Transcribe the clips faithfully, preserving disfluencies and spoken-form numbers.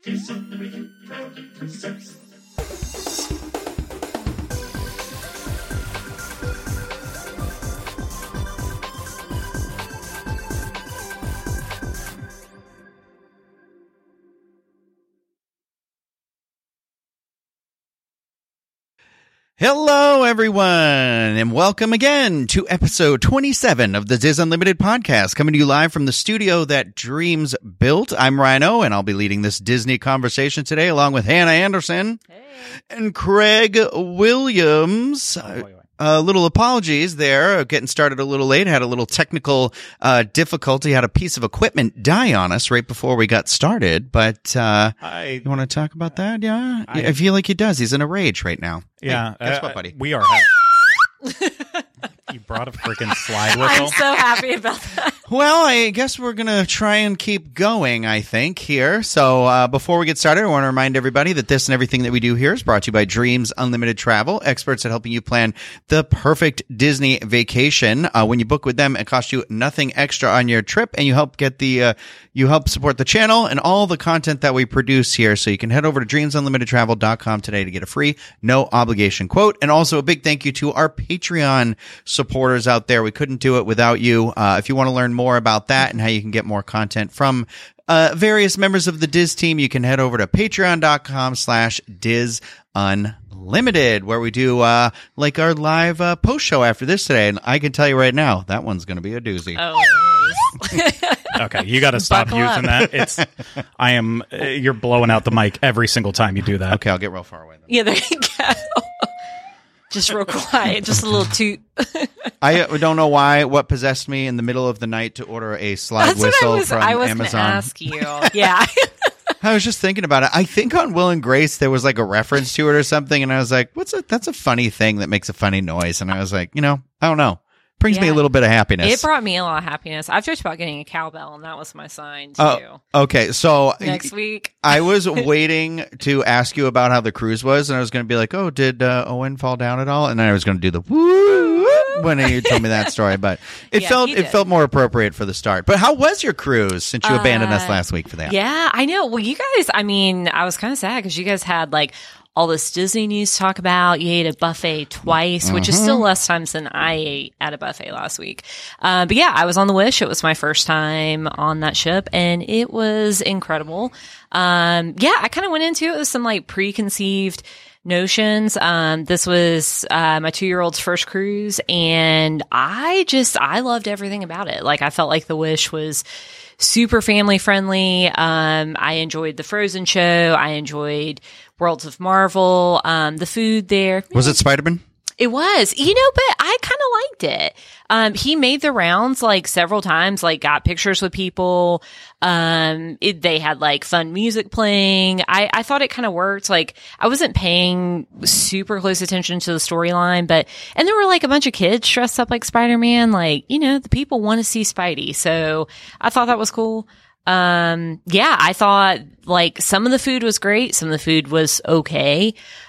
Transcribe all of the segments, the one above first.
Hello, everyone, and welcome again to episode twenty-seven of the Diz Unlimited podcast, coming to you live from the studio that dreams built. I'm Rhino, and I'll be leading this Disney conversation today, along with Hannah Anderson hey. and Craig Williams. Oh, boy, boy. Uh, little apologies there, getting started a little late, had a little technical uh, difficulty, had a piece of equipment die on us right before we got started, but uh, I, you want to talk about that? Yeah? I, I feel like he does. He's in a rage right now. Yeah. Hey, guess uh, what, buddy? We are having... You brought a freaking slide whistle. I'm so happy about that. Well, I guess we're going to try and keep going, I think, here. So uh, before we get started, I want to remind everybody that this and everything that we do here is brought to you by Dreams Unlimited Travel, experts at helping you plan the perfect Disney vacation. Uh, when you book with them, it costs you nothing extra on your trip, and you help get the uh, you help support the channel and all the content that we produce here. So you can head over to dreams unlimited travel dot com today to get a free, no obligation quote. And also a big thank you to our Patreon supporters out there. We couldn't do it without you. Uh, if you want to learn more about that and how you can get more content from uh, various members of the Diz team, you can head over to patreon dot com slash Diz Unlimited, where we do uh, like our live uh, post show after this today. And I can tell you right now, that one's going to be a doozy. Oh, it is. Okay, you got to stop Buckle using up. that. It's, I am. Uh, you're blowing out the mic every single time you do that. Okay, I'll get real far away then. Yeah, there you go. Just real quiet, just a little toot. I uh, don't know why, what possessed me in the middle of the night to order a slide That's whistle what I was, from I was Amazon. gonna ask you. Yeah. I was just thinking about it. I think on Will and Grace there was like a reference to it or something, and I was like, "What's a that's a funny thing that makes a funny noise?" And I was like, you know, I don't know. Brings Yeah. me a little bit of happiness. It brought me a lot of happiness. I've joked about getting a cowbell, and that was my sign too. Oh, okay. So Next week, I was waiting to ask you about how the cruise was, and I was going to be like, "Oh, did uh, Owen fall down at all?" And then I was going to do the woo when you told me that story, but it Yeah, felt he it did. felt more appropriate for the start. But how was your cruise since you Uh, abandoned us last week for that? Yeah, I know. Well, you guys, I mean, I was kind of sad because you guys had like all this Disney news to talk about. You ate a buffet twice, which is still less times than I ate at a buffet last week. Uh, but yeah, I was on the Wish. It was my first time on that ship, and it was incredible. Um, yeah, I kind of went into it with some like preconceived notions. Um, this was uh, my two-year-old's first cruise, and I just, I loved everything about it. Like, I felt like the Wish was super family friendly. Um, I enjoyed the Frozen show. I enjoyed Worlds of Marvel. Um, the food there. Was it Spider-Man? It was, you know, but I kind of liked it. Um, he made the rounds like several times, like got pictures with people. Um, it, they had like fun music playing. I, I thought it kind of worked. Like I wasn't paying super close attention to the storyline, but, and there were like a bunch of kids dressed up like Spider-Man. Like, you know, the people want to see Spidey. So I thought that was cool. Um, yeah, I thought like some of the food was great. Some of the food was okay.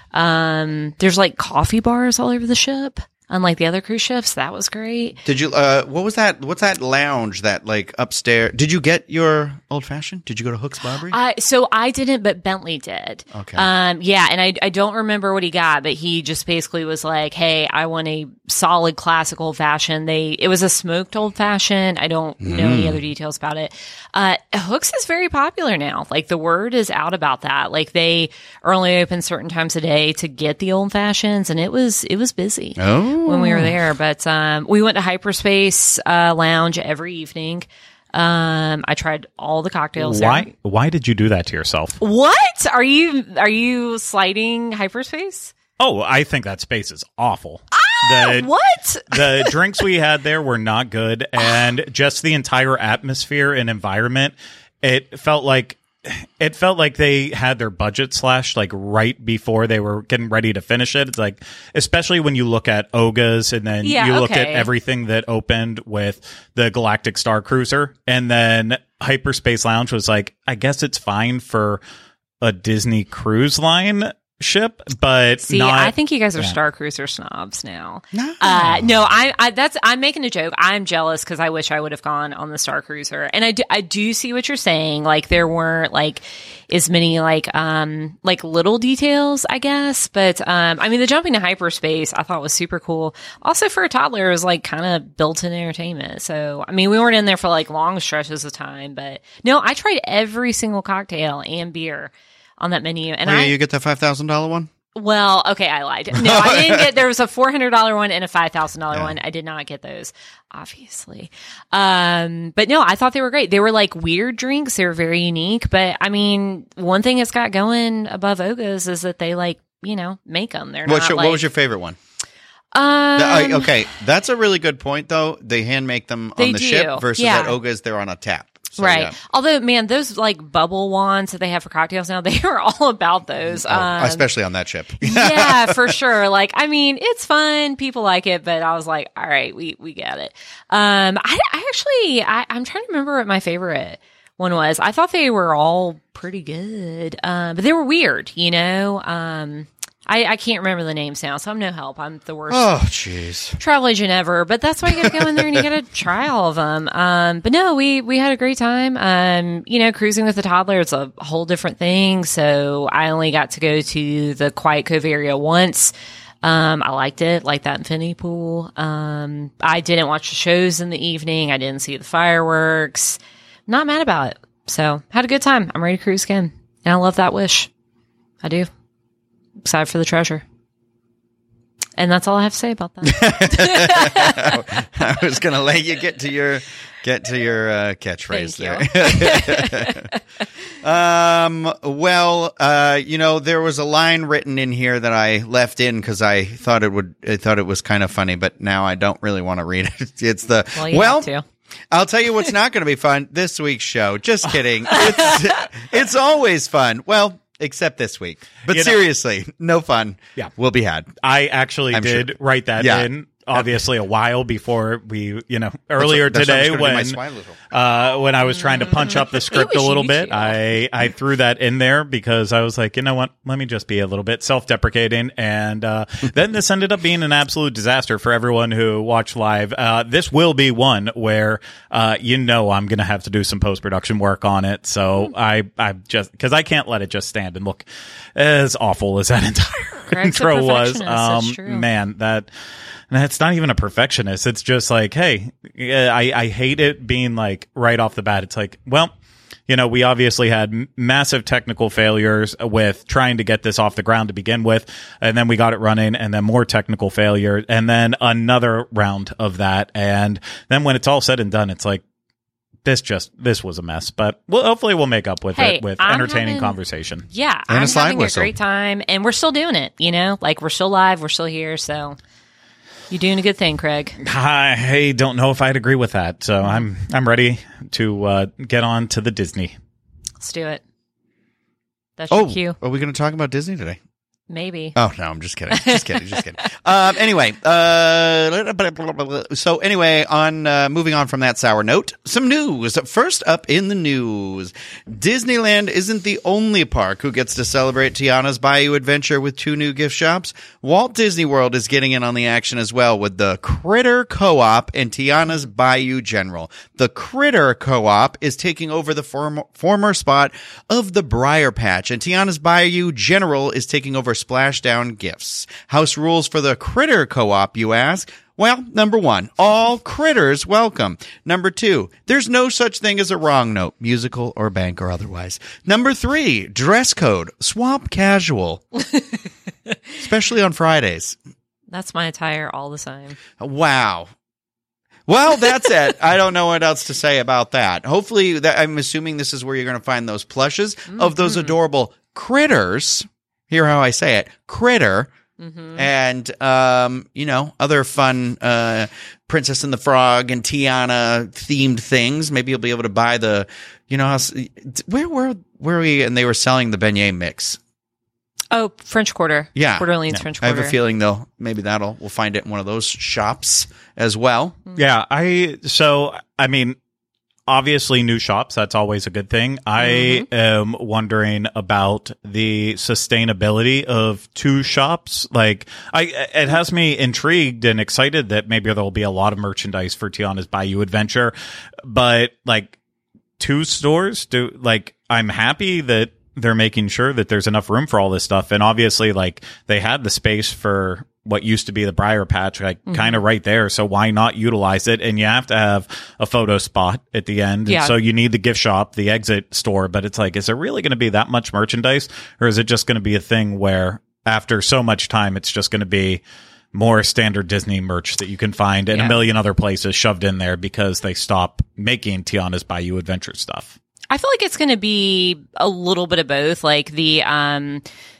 Um, there's like coffee bars all over the ship, unlike the other cruise ships. That was great. Did you, uh, what was that? What's that lounge that like upstairs? Did you get your old fashioned? Did you go to Hook's Bobbery? Uh, so I didn't, but Bentley did. Okay. Um, yeah. And I, I don't remember what he got, but he just basically was like, hey, I want a solid classic old fashioned. They, it was a smoked old fashioned. I don't mm. know any other details about it. Uh, Hook's is very popular now. Like the word is out about that. Like they are only open certain times a day to get the old fashions, and it was, it was busy. Oh. When we were there, but um, we went to Hyperspace uh, Lounge every evening. Um, I tried all the cocktails. Why? There. Why did you do that to yourself? What are you? Are you slighting Hyperspace? Oh, I think that space is awful. Ah, the, what? The drinks we had there were not good, and just the entire atmosphere and environment. It felt like. It felt like they had their budget slashed like right before they were getting ready to finish it. It's like, especially when you look at Oga's and then Yeah, you look okay. at everything that opened with the Galactic Star Cruiser, and then Hyperspace Lounge was like, I guess it's fine for a Disney cruise line. ship, but See, not, I think you guys are yeah. Star Cruiser snobs now. No. uh, no, I, I, that's, I'm making a joke. I'm jealous because I wish I would have gone on the Star Cruiser. And I do, I do see what you're saying. Like there weren't like as many like, um, like little details, I guess. But, um, I mean, the jumping to hyperspace I thought was super cool. Also for a toddler, it was like kind of built-in entertainment. So, I mean, we weren't in there for like long stretches of time, but no, I tried every single cocktail and beer on that menu. And Wait, I, you get the five thousand dollars one? well, okay, I lied. No, I didn't get, there was a four hundred dollars one and a five thousand dollars Yeah. one. I did not get those, obviously. Um, but no, I thought they were great. They were like weird drinks. They were very unique. But I mean, one thing it's got going above Oga's is that they like, you know, make them. They're What's not your, like, what was your favorite one? um, The- uh, okay, that's a really good point, though. They hand make them They on the do, ship versus yeah. at Oga's, they're on a tap. So, right. yeah. Although, man, those like bubble wands that they have for cocktails now, they are all about those. Oh, um, especially on that ship. yeah, for sure. Like, I mean, it's fun. People like it, but I was like, all right, we, we get it. Um, I, I actually, I, I'm trying to remember what my favorite one was. I thought they were all pretty good. Um, but they were weird, you know? Um, I, I can't remember the names now, so I'm no help. I'm the worst Oh, jeez. travel agent ever, but that's why you gotta go in there and you gotta try all of them. Um, but no, we, we had a great time. Um, you know, cruising with a toddler, it's a whole different thing. So I only got to go to the Quiet Cove area once. Um, I liked it, like that infinity pool. Um, I didn't watch the shows in the evening. I didn't see the fireworks. Not mad about it. So had a good time. I'm ready to cruise again. And I love that wish. I do. Excited for the treasure. And that's all I have to say about that. I was going to let you get to your get to your uh, catchphrase Thank there. um, well, uh, you know, there was a line written in here that I left in because I thought it would. I thought it was kind of funny, but now I don't really want to read it. It's the Well, you well. have to. I'll tell you what's not going to be fun this week's show. Just kidding. It's, it's always fun. Well, except this week. But You know- seriously, no fun. Yeah. will be had. I actually I'm did sure. write that Yeah. in, obviously, a while before we, you know, earlier That's what- that's today what I was when gonna do, my swine little. uh, when I was trying to punch up the script a was little you bit, two. I I threw that in there because I was like, you know what, let me just be a little bit self-deprecating, and uh, then this ended up being an absolute disaster for everyone who watched live. Uh, this will be one where uh, you know I'm going to have to do some post-production work on it, so I I just because I can't let it just stand and look as awful as that entire Greg's a intro was. perfectionist, that's Um, true. man, that. And it's not even a perfectionist. It's just like, hey, I, I hate it being like right off the bat. It's like, well, you know, we obviously had m- massive technical failures with trying to get this off the ground to begin with. And then we got it running and then more technical failure and then another round of that. And then when it's all said and done, it's like, this just, this was a mess, but we'll, hopefully we'll make up with Hey, it with I'm entertaining having- conversation. Yeah, And a I'm slide having whistle. a great time, and we're still doing it. You know, like we're still live, we're still here. So you're doing a good thing, Craig. I don't know if I'd agree with that. So I'm, I'm ready to uh, get on to the Disney. Let's do it. That's your Oh, cue. are we going to talk about Disney today? Maybe. Oh no, I'm just kidding. Just kidding. Just kidding. Um, anyway, uh, so anyway, on uh, moving on from that sour note, some news. First up in the news, Disneyland isn't the only park who gets to celebrate Tiana's Bayou Adventure with two new gift shops. Walt Disney World is getting in on the action as well with the Critter Co-op and Tiana's Bayou General. The Critter Co-op is taking over the form- former spot of the Briar Patch, and Tiana's Bayou General is taking over Splashdown Gifts. House rules for the Critter Co-op, you ask? Well, number one, all critters welcome. Number two, there's no such thing as a wrong note, musical or bank or otherwise. Number three, dress code, swap casual, especially on Fridays. That's my attire all the time. Wow. Well, that's it. I don't know what else to say about that. Hopefully, that, I'm assuming this is where you're going to find those plushes mm-hmm. of those adorable critters. Hear how I say it, critter, mm-hmm. and, um, you know, other fun uh, Princess and the Frog and Tiana themed things. Maybe you'll be able to buy the, you know, how, where were where were we? And they were selling the beignet mix. Oh, French Quarter. Yeah. Coeur d'Alene's yeah. French I Quarter. have a feeling, though, maybe that'll, we'll find it in one of those shops as well. Yeah. I, so, I mean, obviously new shops. That's always a good thing. I Mm-hmm. am wondering about the sustainability of two shops. Like, I, it has me intrigued and excited that maybe there'll be a lot of merchandise for Tiana's Bayou Adventure, but like two stores do, like, I'm happy that they're making sure that there's enough room for all this stuff. And obviously, like, they had the space for what used to be the Briar Patch, like, mm-hmm. kind of right there. So why not utilize it? And you have to have a photo spot at the end. Yeah. And so you need the gift shop, the exit store. But it's like, is there really going to be that much merchandise? Or is it just going to be a thing where after so much time, it's just going to be more standard Disney merch that you can find in Yeah. a million other places shoved in there because they stop making Tiana's Bayou Adventure stuff? I feel like it's going to be a little bit of both. Like the um,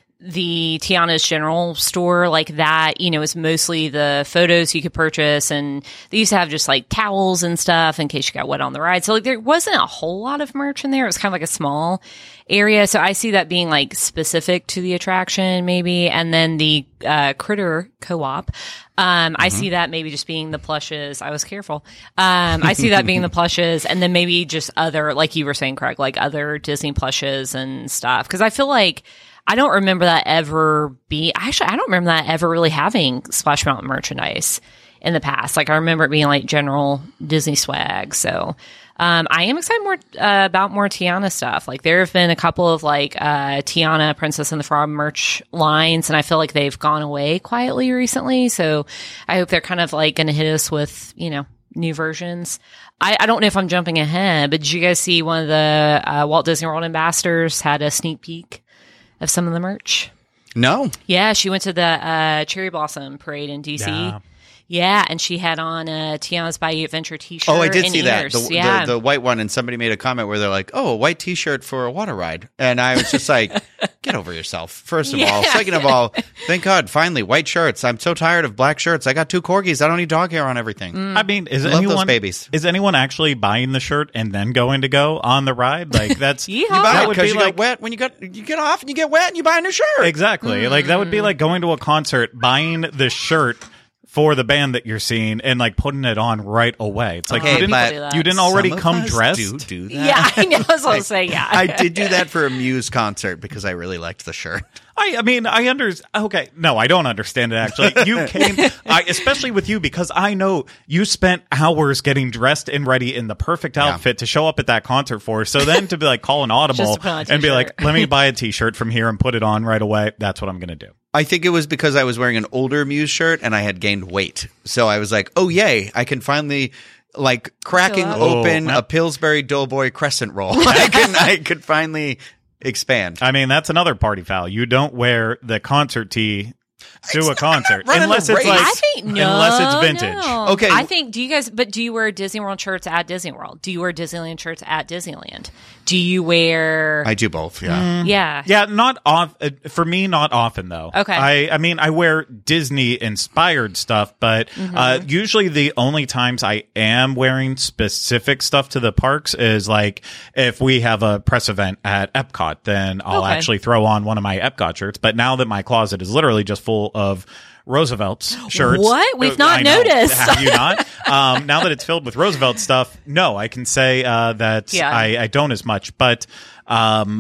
the Tiana's General Store, like that, you know, is mostly the photos you could purchase, and they used to have just like towels and stuff in case you got wet on the ride. So like there wasn't a whole lot of merch in there. It was kind of like a small area. So I see that being like specific to the attraction, maybe. And then the uh, Critter Co-op. Um, mm-hmm. I see that maybe just being the plushes. I was careful. Um, I see that being the plushes, and then maybe just other, like you were saying, Craig, like other Disney plushes and stuff. Cause I feel like I don't remember that ever be, actually, I don't remember that ever really having Splash Mountain merchandise in the past. Like I remember it being like general Disney swag. So, um, I am excited more, uh, about more Tiana stuff. Like there have been a couple of like, uh, Tiana Princess and the Frog merch lines, and I feel like they've gone away quietly recently. So I hope they're kind of like going to hit us with, you know, new versions. I, I don't know if I'm jumping ahead, but did you guys see one of the, uh, Walt Disney World ambassadors had a sneak peek of some of the merch? No. Yeah, she went to the uh, Cherry Blossom Parade in D C. Yeah. Yeah, and she had on a Tiana's Bayou Adventure t-shirt. Oh, I did and see ears. that. The, yeah. the, the white one, and somebody made a comment where they're like, oh, a white t-shirt for a water ride. And I was just like, get over yourself, first of Yeah. all. Second of all, thank God, finally, white shirts. I'm so tired of black shirts. I got two corgis. I don't need dog hair on everything. Mm. I mean, is Love those anyone babies. is anyone actually buying the shirt and then going to go on the ride? Like that's Yeehaw. You buy that it would because be you like get wet when you got you get off and you get wet and you buy a new shirt. exactly like that would be like going to a concert, buying the shirt for the band that you're seeing, and like putting it on right away. It's like Okay, you didn't but do that. you didn't already Some of come us dressed. Do, do that. Yeah, I know. I was going to say, yeah. I did do that for a Muse concert because I really liked the shirt. I, I mean, I understand. Okay, no, I don't understand it. Actually, you came, I, especially with you, because I know you spent hours getting dressed and ready in the perfect outfit to show up at that concert for. So then to be like call an audible Just to put on a and be like, t-shirt. "Let me buy a T-shirt from here and put it on right away." That's what I'm going to do. I think it was because I was wearing an older Muse shirt and I had gained weight. So I was like, oh, yay, I can finally, like, cracking Fill up. open Oh, a Pillsbury Doughboy crescent roll. I can, I could finally expand. I mean, that's another party foul. You don't wear the concert tee to a concert running unless a it's race. like I think no, unless it's vintage. no. Okay. I think. Do you guys? But do you wear Disney World shirts at Disney World? Do you wear Disneyland shirts at Disneyland? Do you wear? I do both, yeah. yeah. Yeah, not off uh, for me. Not often though. Okay. I I mean I wear Disney inspired stuff, but Mm-hmm. uh, usually the only times I am wearing specific stuff to the parks is like if we have a press event at Epcot, then I'll Okay. actually throw on one of my Epcot shirts. But now that my closet is literally just full of Roosevelt's shirts. What? We've Uh, not I know. noticed. Have you not? Um, now that it's filled with Roosevelt stuff, no, I can say uh, that Yeah. I, I don't as much. But um,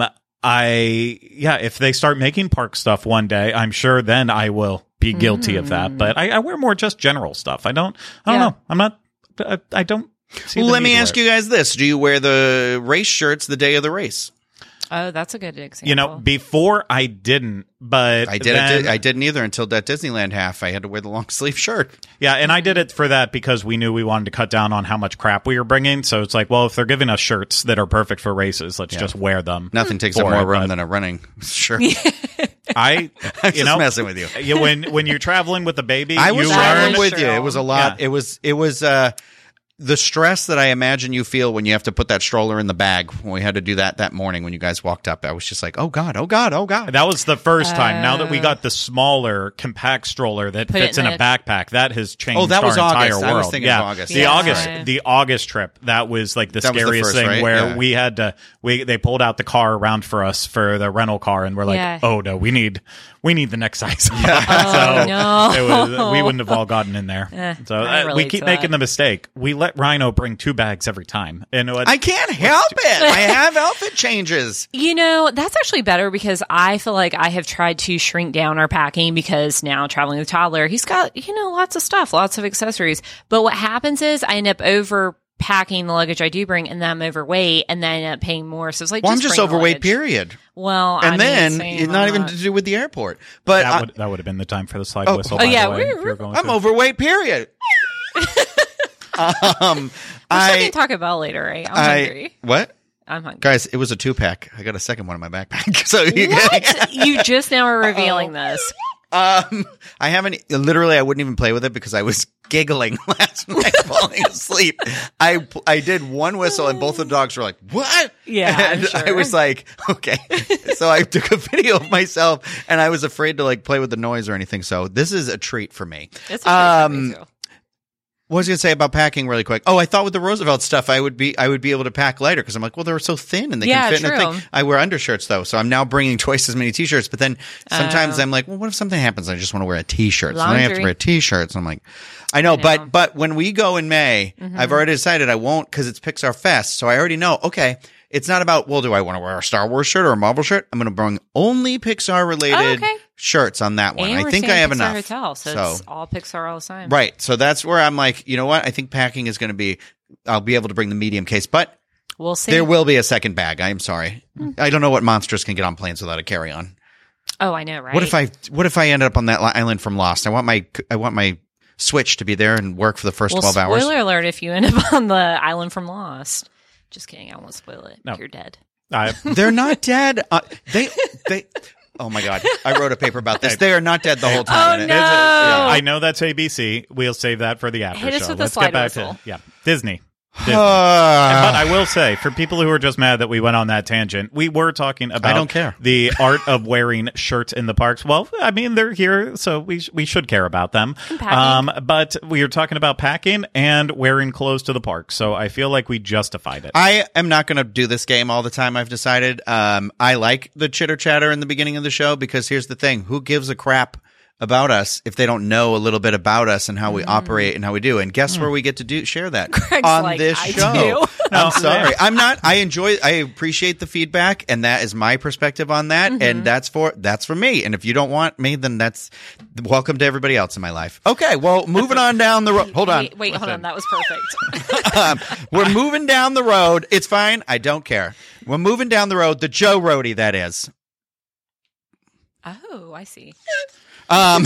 I, yeah, if they start making park stuff one day, I'm sure then I will be guilty of that. But I, I wear more just general stuff. I don't, I don't Yeah. know. I'm not, I, I don't see Well, the let me need to ask wear you guys this. Do you wear the race shirts the day of the race? Oh, that's a good example. it. You know, before I didn't, but I did then, it. I didn't either until that Disneyland half. I had to wear the long sleeve shirt. Yeah, and I did it for that because we knew we wanted to cut down on how much crap we were bringing. So it's like, well, if they're giving us shirts that are perfect for races, let's just wear them. Nothing takes up for more it, room but than a running shirt. I, I'm you just know, messing with you. you when when you're traveling with a baby, I was you traveling learn. with you. It was a lot. Yeah. It was. It was. uh The stress that I imagine you feel when you have to put that stroller in the bag when we had to do that that morning when you guys walked up, I was just like, oh God, oh God, oh God. That was the first time. Now that we got the smaller, compact stroller that Put it fits in in a the- backpack, that has changed Oh, that was our entire August. world. I was thinking yeah. of August. The Yeah. August, Right. the August trip, that was like the That was the scariest first, thing right? where Yeah. we had to. We they pulled out the car around for us for the rental car, and we're like, Yeah. oh no, we need we need the next size. Oh, so no. it was, we wouldn't have all gotten in there. Eh, so I uh, we relate keep to making that. the mistake. We let Rhino bring two bags every time. And what, I can't help it. I have outfit changes. You know, that's actually better because I feel like I have tried to shrink down our packing because now traveling with a toddler, he's got, you know, lots of stuff, lots of accessories. But what happens is I end up over packing the luggage I do bring and then I'm overweight and then I end up paying more. So it's like, Well, I'm just just bring the overweight, luggage. period. Well, And I then mean, same, it's not I'm even not- to do with the airport. But that I, would that would have been the time for the slide Oh, whistle. oh, by yeah, the way, we're- if you were going I'm to. overweight, period. um, We're I, talking Taco Bell later, right? I'm I, hungry. what? I'm hungry. Guys, it was a two pack. I got a second one in my backpack. So you What? You just now are revealing this. Um, I haven't literally. I wouldn't even play with it because I was giggling last night, falling asleep. I I did one whistle and both the dogs were like, "What?" Yeah, I'm and sure. I was like, "Okay." So I took a video of myself, and I was afraid to like play with the noise or anything. So this is a treat for me. It's a um, Um, What was I going to say about packing really quick? Oh, I thought with the Roosevelt stuff, I would be I would be able to pack lighter because I'm like, well, they're so thin and they Yeah, can fit in a true. thing. I wear undershirts though, so I'm now bringing twice as many t-shirts. But then sometimes Oh. I'm like, well, what if something happens? I just want to wear a t-shirt, so then I have to Laundry. wear t-shirts. And I'm like, I know, I know. but but when we go in May, Mm-hmm. I've already decided I won't because it's Pixar Fest, so I already know. Okay, it's not about well, do I want to wear a Star Wars shirt or a Marvel shirt? I'm going to bring only Pixar related Oh, okay. shirts on that one. And I we're think I staying have Pixar enough. Hotel, so, it's all Pixar all the time. Right. So that's where I'm like, you know what? I think packing is going to be, I'll be able to bring the medium case, but We'll see. there will be a second bag. I am sorry. I don't know what monsters can get on planes without a carry on. Oh, I know, right? What if I, what if I ended up on that li- island from Lost? I want my, I want my Switch to be there and work for the first well, twelve hours. spoiler alert if you end up on the island from Lost. Just kidding. I won't spoil it. No. You're dead. I, They're not dead. Uh, they, they, oh my God. I wrote a paper about this. They are not dead the whole time. Oh, And no. it- yeah. I know that's A B C. We'll save that for the after Hit us show. with a Let's slide get back whistle. to yeah, Disney. Disney. Uh, But I will say, for people who are just mad that we went on that tangent, we were talking about I don't care. the art of wearing shirts in the parks. Well, I mean, they're here, so we sh- we should care about them. packing. Um, but we are talking about packing and wearing clothes to the park, so I feel like we justified it. I am not going to do this game all the time. I've decided. Um, I like the chitter chatter in the beginning of the show because here's the thing: who gives a crap about us if they don't know a little bit about us and how we operate and how we do? And guess where we get to do share that Greg's on like, this "I show. do." I'm sorry. I'm not. I enjoy. I appreciate the feedback, and that is my perspective on that. And that's for that's for me. And if you don't want me, then that's welcome to everybody else in my life. Okay. Well, moving on down the road. Hold on. Wait, wait hold on. That was perfect. Um, we're moving down the road. It's fine. I don't care. We're moving down the road. The Joe Roadie, that is. Oh, I see. Um,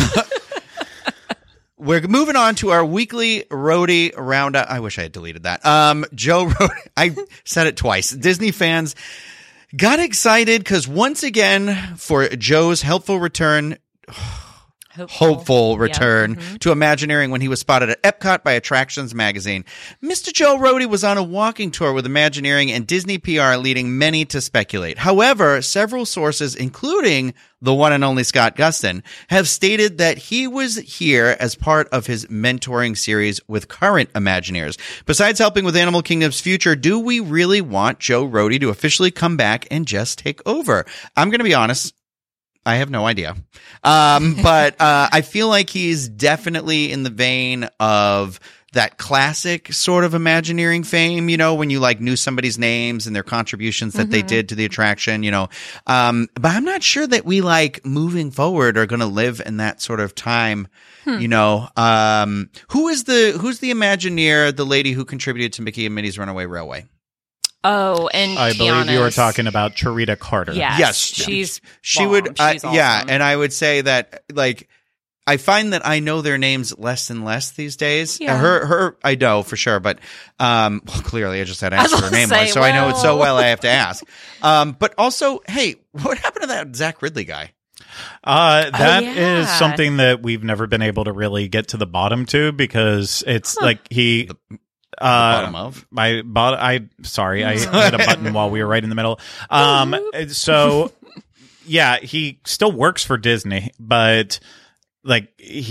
we're moving on to our weekly roadie roundup. I wish I had deleted that. Um, Joe Roadie. I said it twice. Disney fans got excited because once again, for Joe's helpful return. Hopeful, hopeful Yeah. return Mhm. to Imagineering when he was spotted at Epcot by Attractions Magazine. Mister Joe Roadie was on a walking tour with Imagineering and Disney P R, leading many to speculate. However, several sources, including the one and only Scott Gustin, have stated that he was here as part of his mentoring series with current Imagineers. Besides helping with Animal Kingdom's future, do we really want Joe Roadie to officially come back and just take over? I'm going to be honest. I have no idea. Um, but uh, I feel like he's definitely in the vein of that classic sort of Imagineering fame, you know, when you like knew somebody's names and their contributions that they did to the attraction, you know. Um, but I'm not sure that we like moving forward are going to live in that sort of time, you know. Um, who is the who's the Imagineer, the lady who contributed to Mickey and Minnie's Runaway Railway? Oh, and I believe you were Kiana's- talking about Charita Carter. Yes, Yes, she's She bomb. would, uh, She's yeah, awesome. and I would say that like I find that I know their names less and less these days. Yeah. Her, her, I know for sure, but um, well, clearly I just had to I was ask her gonna name, say, was, so I know it so well. well I have to ask. Um, but also, hey, what happened to that Zach Ridley guy? Uh, that is yeah. something that we've never been able to really get to the bottom to because it's like he. Uh, bottom of? my bot. I sorry, I hit a button while we were right in the middle. Um, so yeah, he still works for Disney, but like he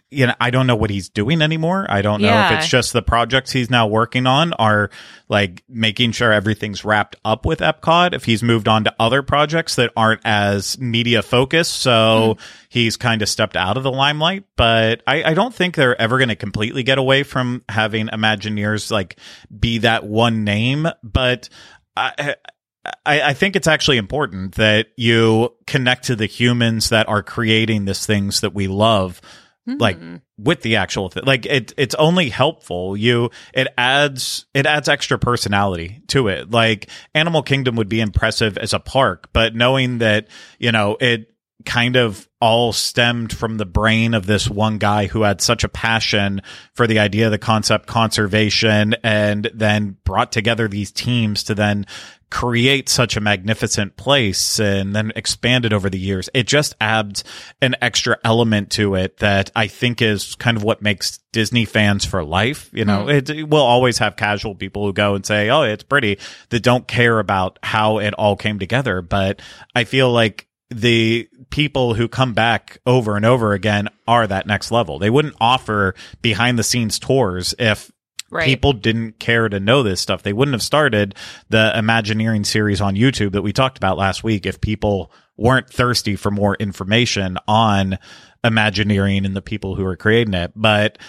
you know, I don't know what he's doing anymore. I don't know Yeah. if it's just the projects he's now working on are like making sure everything's wrapped up with Epcot. If he's moved on to other projects that aren't as media focused, so mm. he's kind of stepped out of the limelight. But I, I don't think they're ever going to completely get away from having Imagineers like be that one name. But I, I, I think it's actually important that you connect to the humans that are creating these things that we love. Like with the actual thing, like it, it's only helpful. You, it adds, it adds extra personality to it. Like Animal Kingdom would be impressive as a park, but knowing that, you know, it kind of all stemmed from the brain of this one guy who had such a passion for the idea, the concept, conservation, and then brought together these teams to then create such a magnificent place and then expanded over the years. It just adds an extra element to it that I think is kind of what makes Disney fans for life. You know, mm. it, we'll always have casual people who go and say, oh, it's pretty, that don't care about how it all came together. But I feel like the people who come back over and over again are that next level. They wouldn't offer behind the scenes tours if Right. people didn't care to know this stuff. They wouldn't have started the Imagineering series on YouTube that we talked about last week if people weren't thirsty for more information on Imagineering and the people who are creating it. But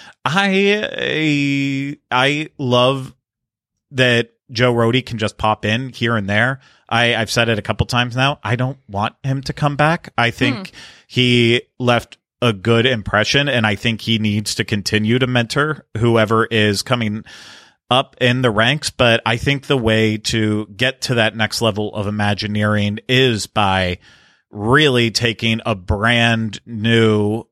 I, I love that Joe Rohde can just pop in here and there. I, I've said it a couple times now. I don't want him to come back. I think hmm. he left a good impression, and I think he needs to continue to mentor whoever is coming up in the ranks. But I think the way to get to that next level of Imagineering is by really taking a brand new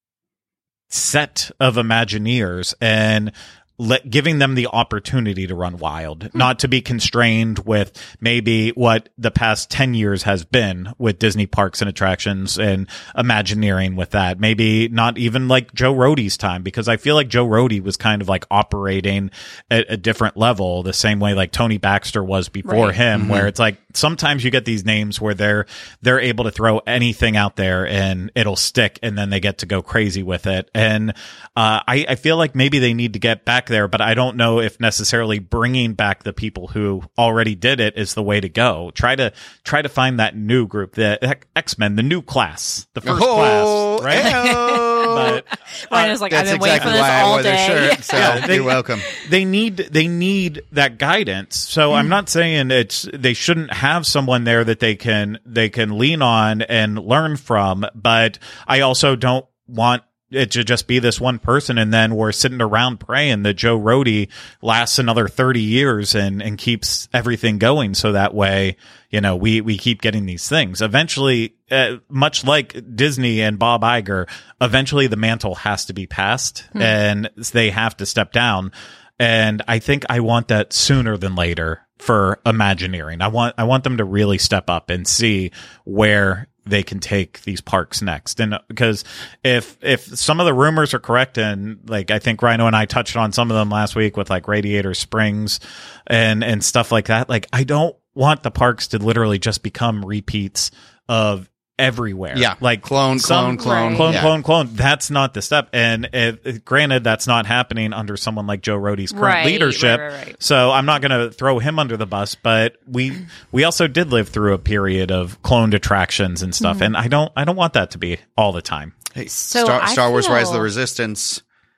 set of Imagineers and let, giving them the opportunity to run wild, mm-hmm. not to be constrained with maybe what the past ten years has been with Disney parks and attractions and Imagineering with that. Maybe not even like Joe Rohde's time, because I feel like Joe Rohde was kind of like operating at a different level, the same way like Tony Baxter was before right. him, mm-hmm. where it's like sometimes you get these names where they're, they're able to throw anything out there and it'll stick, and then they get to go crazy with it. And, uh, I, I feel like maybe they need to get back there, but I don't know if necessarily bringing back the people who already did it is the way to go. Try to try to find that new group, the X-Men, the new class, the first oh, class, right? But Rhino's like, I've been exactly waiting for this all day. Shirt, so yeah, they, you're welcome. They need they need that guidance. So mm. I'm not saying it's they shouldn't have someone there that they can they can lean on and learn from, but I also don't want it to just be this one person, and then we're sitting around praying that Joe Rohde lasts another thirty years and, and keeps everything going. So that way, you know, we, we keep getting these things. Eventually, uh, much like Disney and Bob Iger, eventually the mantle has to be passed hmm. and they have to step down. And I think I want that sooner than later for Imagineering. I want, I want them to really step up and see where they can take these parks next. And because if, if some of the rumors are correct, and like, I think Rhino and I touched on some of them last week with like Radiator Springs and, and stuff like that. Like, I don't want the parks to literally just become repeats of everywhere. Yeah. Like clone, some, clone, clone, clone, yeah. clone, clone. That's not the step. And it, granted, that's not happening under someone like Joe Rohde's current right, leadership. Right, right, right. So I'm not going to throw him under the bus, but we, we also did live through a period of cloned attractions and stuff. Mm. And I don't, I don't want that to be all the time. Hey, so Star, Star Wars feel, Rise of the Resistance.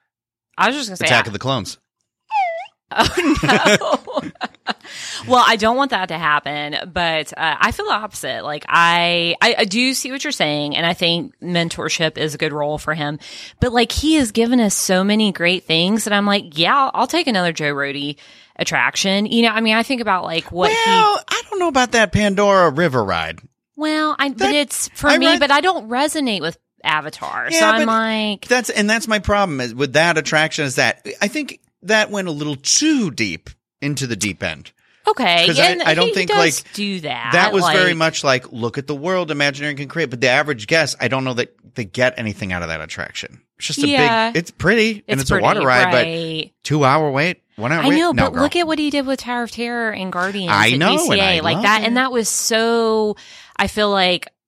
I was just going to say Attack I, of the Clones. Oh no. Well, I don't want that to happen, but uh, I feel the opposite. Like I, I, I do see what you're saying, and I think mentorship is a good role for him. But like he has given us so many great things that I'm like, yeah, I'll, I'll take another Joe Rohde attraction. You know, I mean, I think about like what well, he. I don't know about that Pandora River ride. Well, I that, but it's for I me, read, but I don't resonate with Avatar, yeah, so I'm like that's and that's my problem is with that attraction is that I think that went a little too deep into the deep end. Okay, because and I, I don't he think does like do that. That was like, very much like look at the world Imagineering can create, but the average guest, I don't know that they get anything out of that attraction. It's just a yeah, big. It's pretty it's and it's pretty, a water ride, right. but two hour wait, one hour I wait. know, no, but girl. look at what he did with Tower of Terror and Guardians. I at know, D C A. and I like love that, it. and that was so. I feel like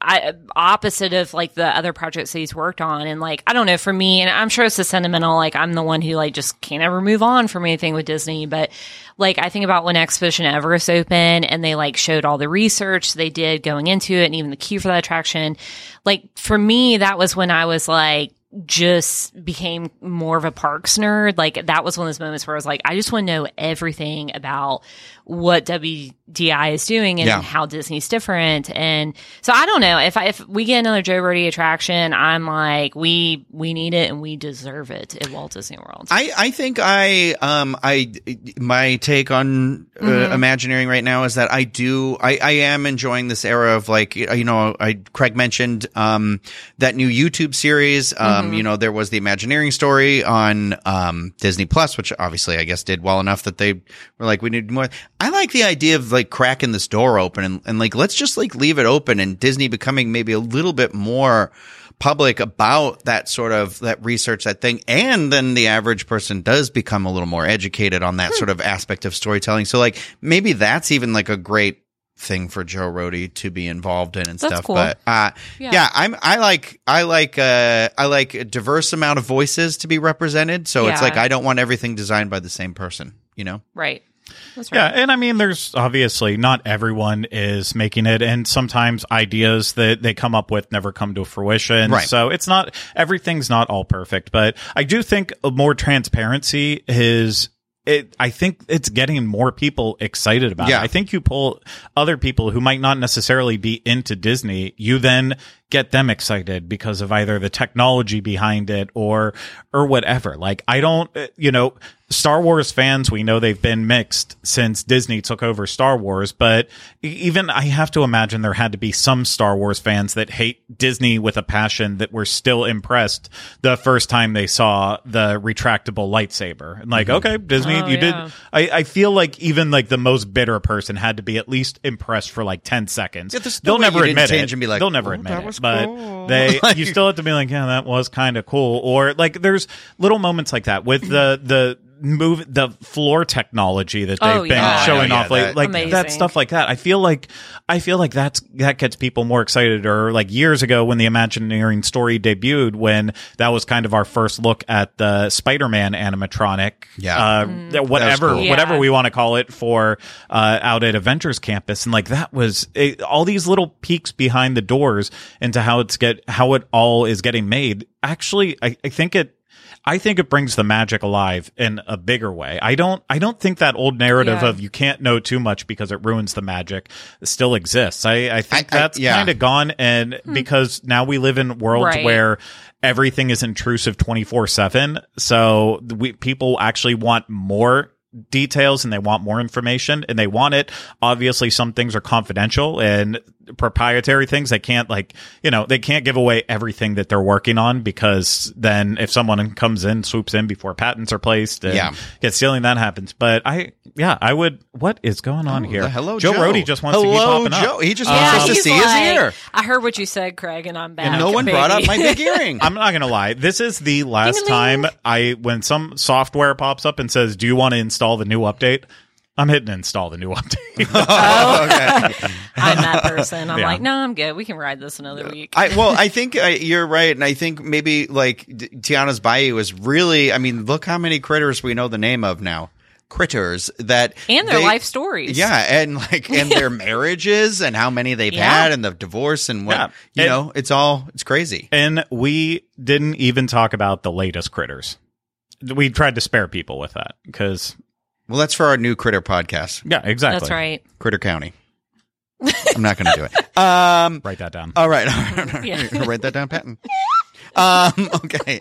I, opposite of like the other projects that he's worked on. And like, I don't know, for me, and I'm sure it's a sentimental, like I'm the one who like just can't ever move on from anything with Disney. But like, I think about when Expedition Everest opened and they like showed all the research they did going into it and even the queue for that attraction. Like for me, that was when I was like, just became more of a parks nerd. Like that was one of those moments where I was like, I just want to know everything about what W D I is doing and yeah. how Disney's different. And so I don't know if I, if we get another Joe Brody attraction, I'm like, we, we need it and we deserve it at Walt Disney World. I, I think I, um, I, my take on uh, mm-hmm. Imagineering right now is that I do, I, I am enjoying this era of like, you know, I, Craig mentioned, um, that new YouTube series. Um, mm-hmm. you know, there was the Imagineering story on, um, Disney Plus, which obviously I guess did well enough that they were like, we need more. I like the idea of like cracking this door open and, and like, let's just like leave it open and Disney becoming maybe a little bit more public about that sort of that research, that thing. And then the average person does become a little more educated on that hmm. sort of aspect of storytelling. So like maybe that's even like a great thing for Joe Rohde to be involved in and that's stuff. Cool. But uh yeah. yeah, I'm I like I like uh I like a diverse amount of voices to be represented. So yeah. it's like I don't want everything designed by the same person, you know? Right. That's right. Yeah, and I mean, there's obviously not everyone is making it, and sometimes ideas that they come up with never come to fruition. Right. So it's not, everything's not all perfect, but I do think more transparency is, it, I think it's getting more people excited about yeah. it. I think you pull other people who might not necessarily be into Disney, you then get them excited because of either the technology behind it or, or whatever. Like, I don't, you know, Star Wars fans, we know they've been mixed since Disney took over Star Wars, but even I have to imagine there had to be some Star Wars fans that hate Disney with a passion that were still impressed the first time they saw the retractable lightsaber. And like, mm-hmm. okay, Disney, oh, you yeah. did. I, I feel like even like the most bitter person had to be at least impressed for like ten seconds. Yeah, the They'll never admit it. And be like, They'll never oh, admit it. Was but cool. they, you still have to be like, yeah, that was kind of cool. Or like, there's little moments like that with the, the, move the floor technology that they've oh, been yeah. showing oh, yeah, off like that, like amazing. that stuff like that. I feel like I feel like that's that gets people more excited. Or like years ago when the Imagineering story debuted, when that was kind of our first look at the Spider-Man animatronic, yeah, uh, mm. whatever cool. whatever yeah. we want to call it for uh, out at Avengers Campus, and like that was it, all these little peeks behind the doors into how it's get how it all is getting made. Actually, I, I think it. I think it brings the magic alive in a bigger way. I don't, I don't think that old narrative yeah. of you can't know too much because it ruins the magic still exists. I, I think I, I, that's yeah. kind of gone. And hmm. because now we live in worlds right. where everything is intrusive twenty-four seven. So we, people actually want more details and they want more information and they want it. Obviously, some things are confidential and proprietary things. They can't like, you know, they can't give away everything that they're working on because then if someone comes in, swoops in before patents are placed and yeah. gets stealing, that happens. But I, yeah, I would, what is going on oh, here? Hello, Joe Joe. Rohde just wants hello, to keep popping Joe. up. He just yeah, wants us to he's see like, his ear. I heard what you said, Craig, and I'm back. And no one baby. brought up my big earring. I'm not going to lie. This is the last time I, when some software pops up and says, do you want to install the new update? I'm hitting install the new update. oh, okay. I'm that person. I'm Yeah. like, no, I'm good. We can ride this another week. I, well, I think uh, you're right. And I think maybe like D- Tiana's Bayou is really, I mean, look how many critters we know the name of now. Critters that and their they, life stories. Yeah. And like, and their marriages and how many they've Yeah. had and the divorce and what, Yeah. you And- know, it's all, it's crazy. And we didn't even talk about the latest critters. We tried to spare people with that because, Well, that's for our new Critter podcast, yeah, exactly. That's right. Critter County. I'm not going to do it. Um, Write that down. all right. Yeah. Write that down, Patton. Um, okay.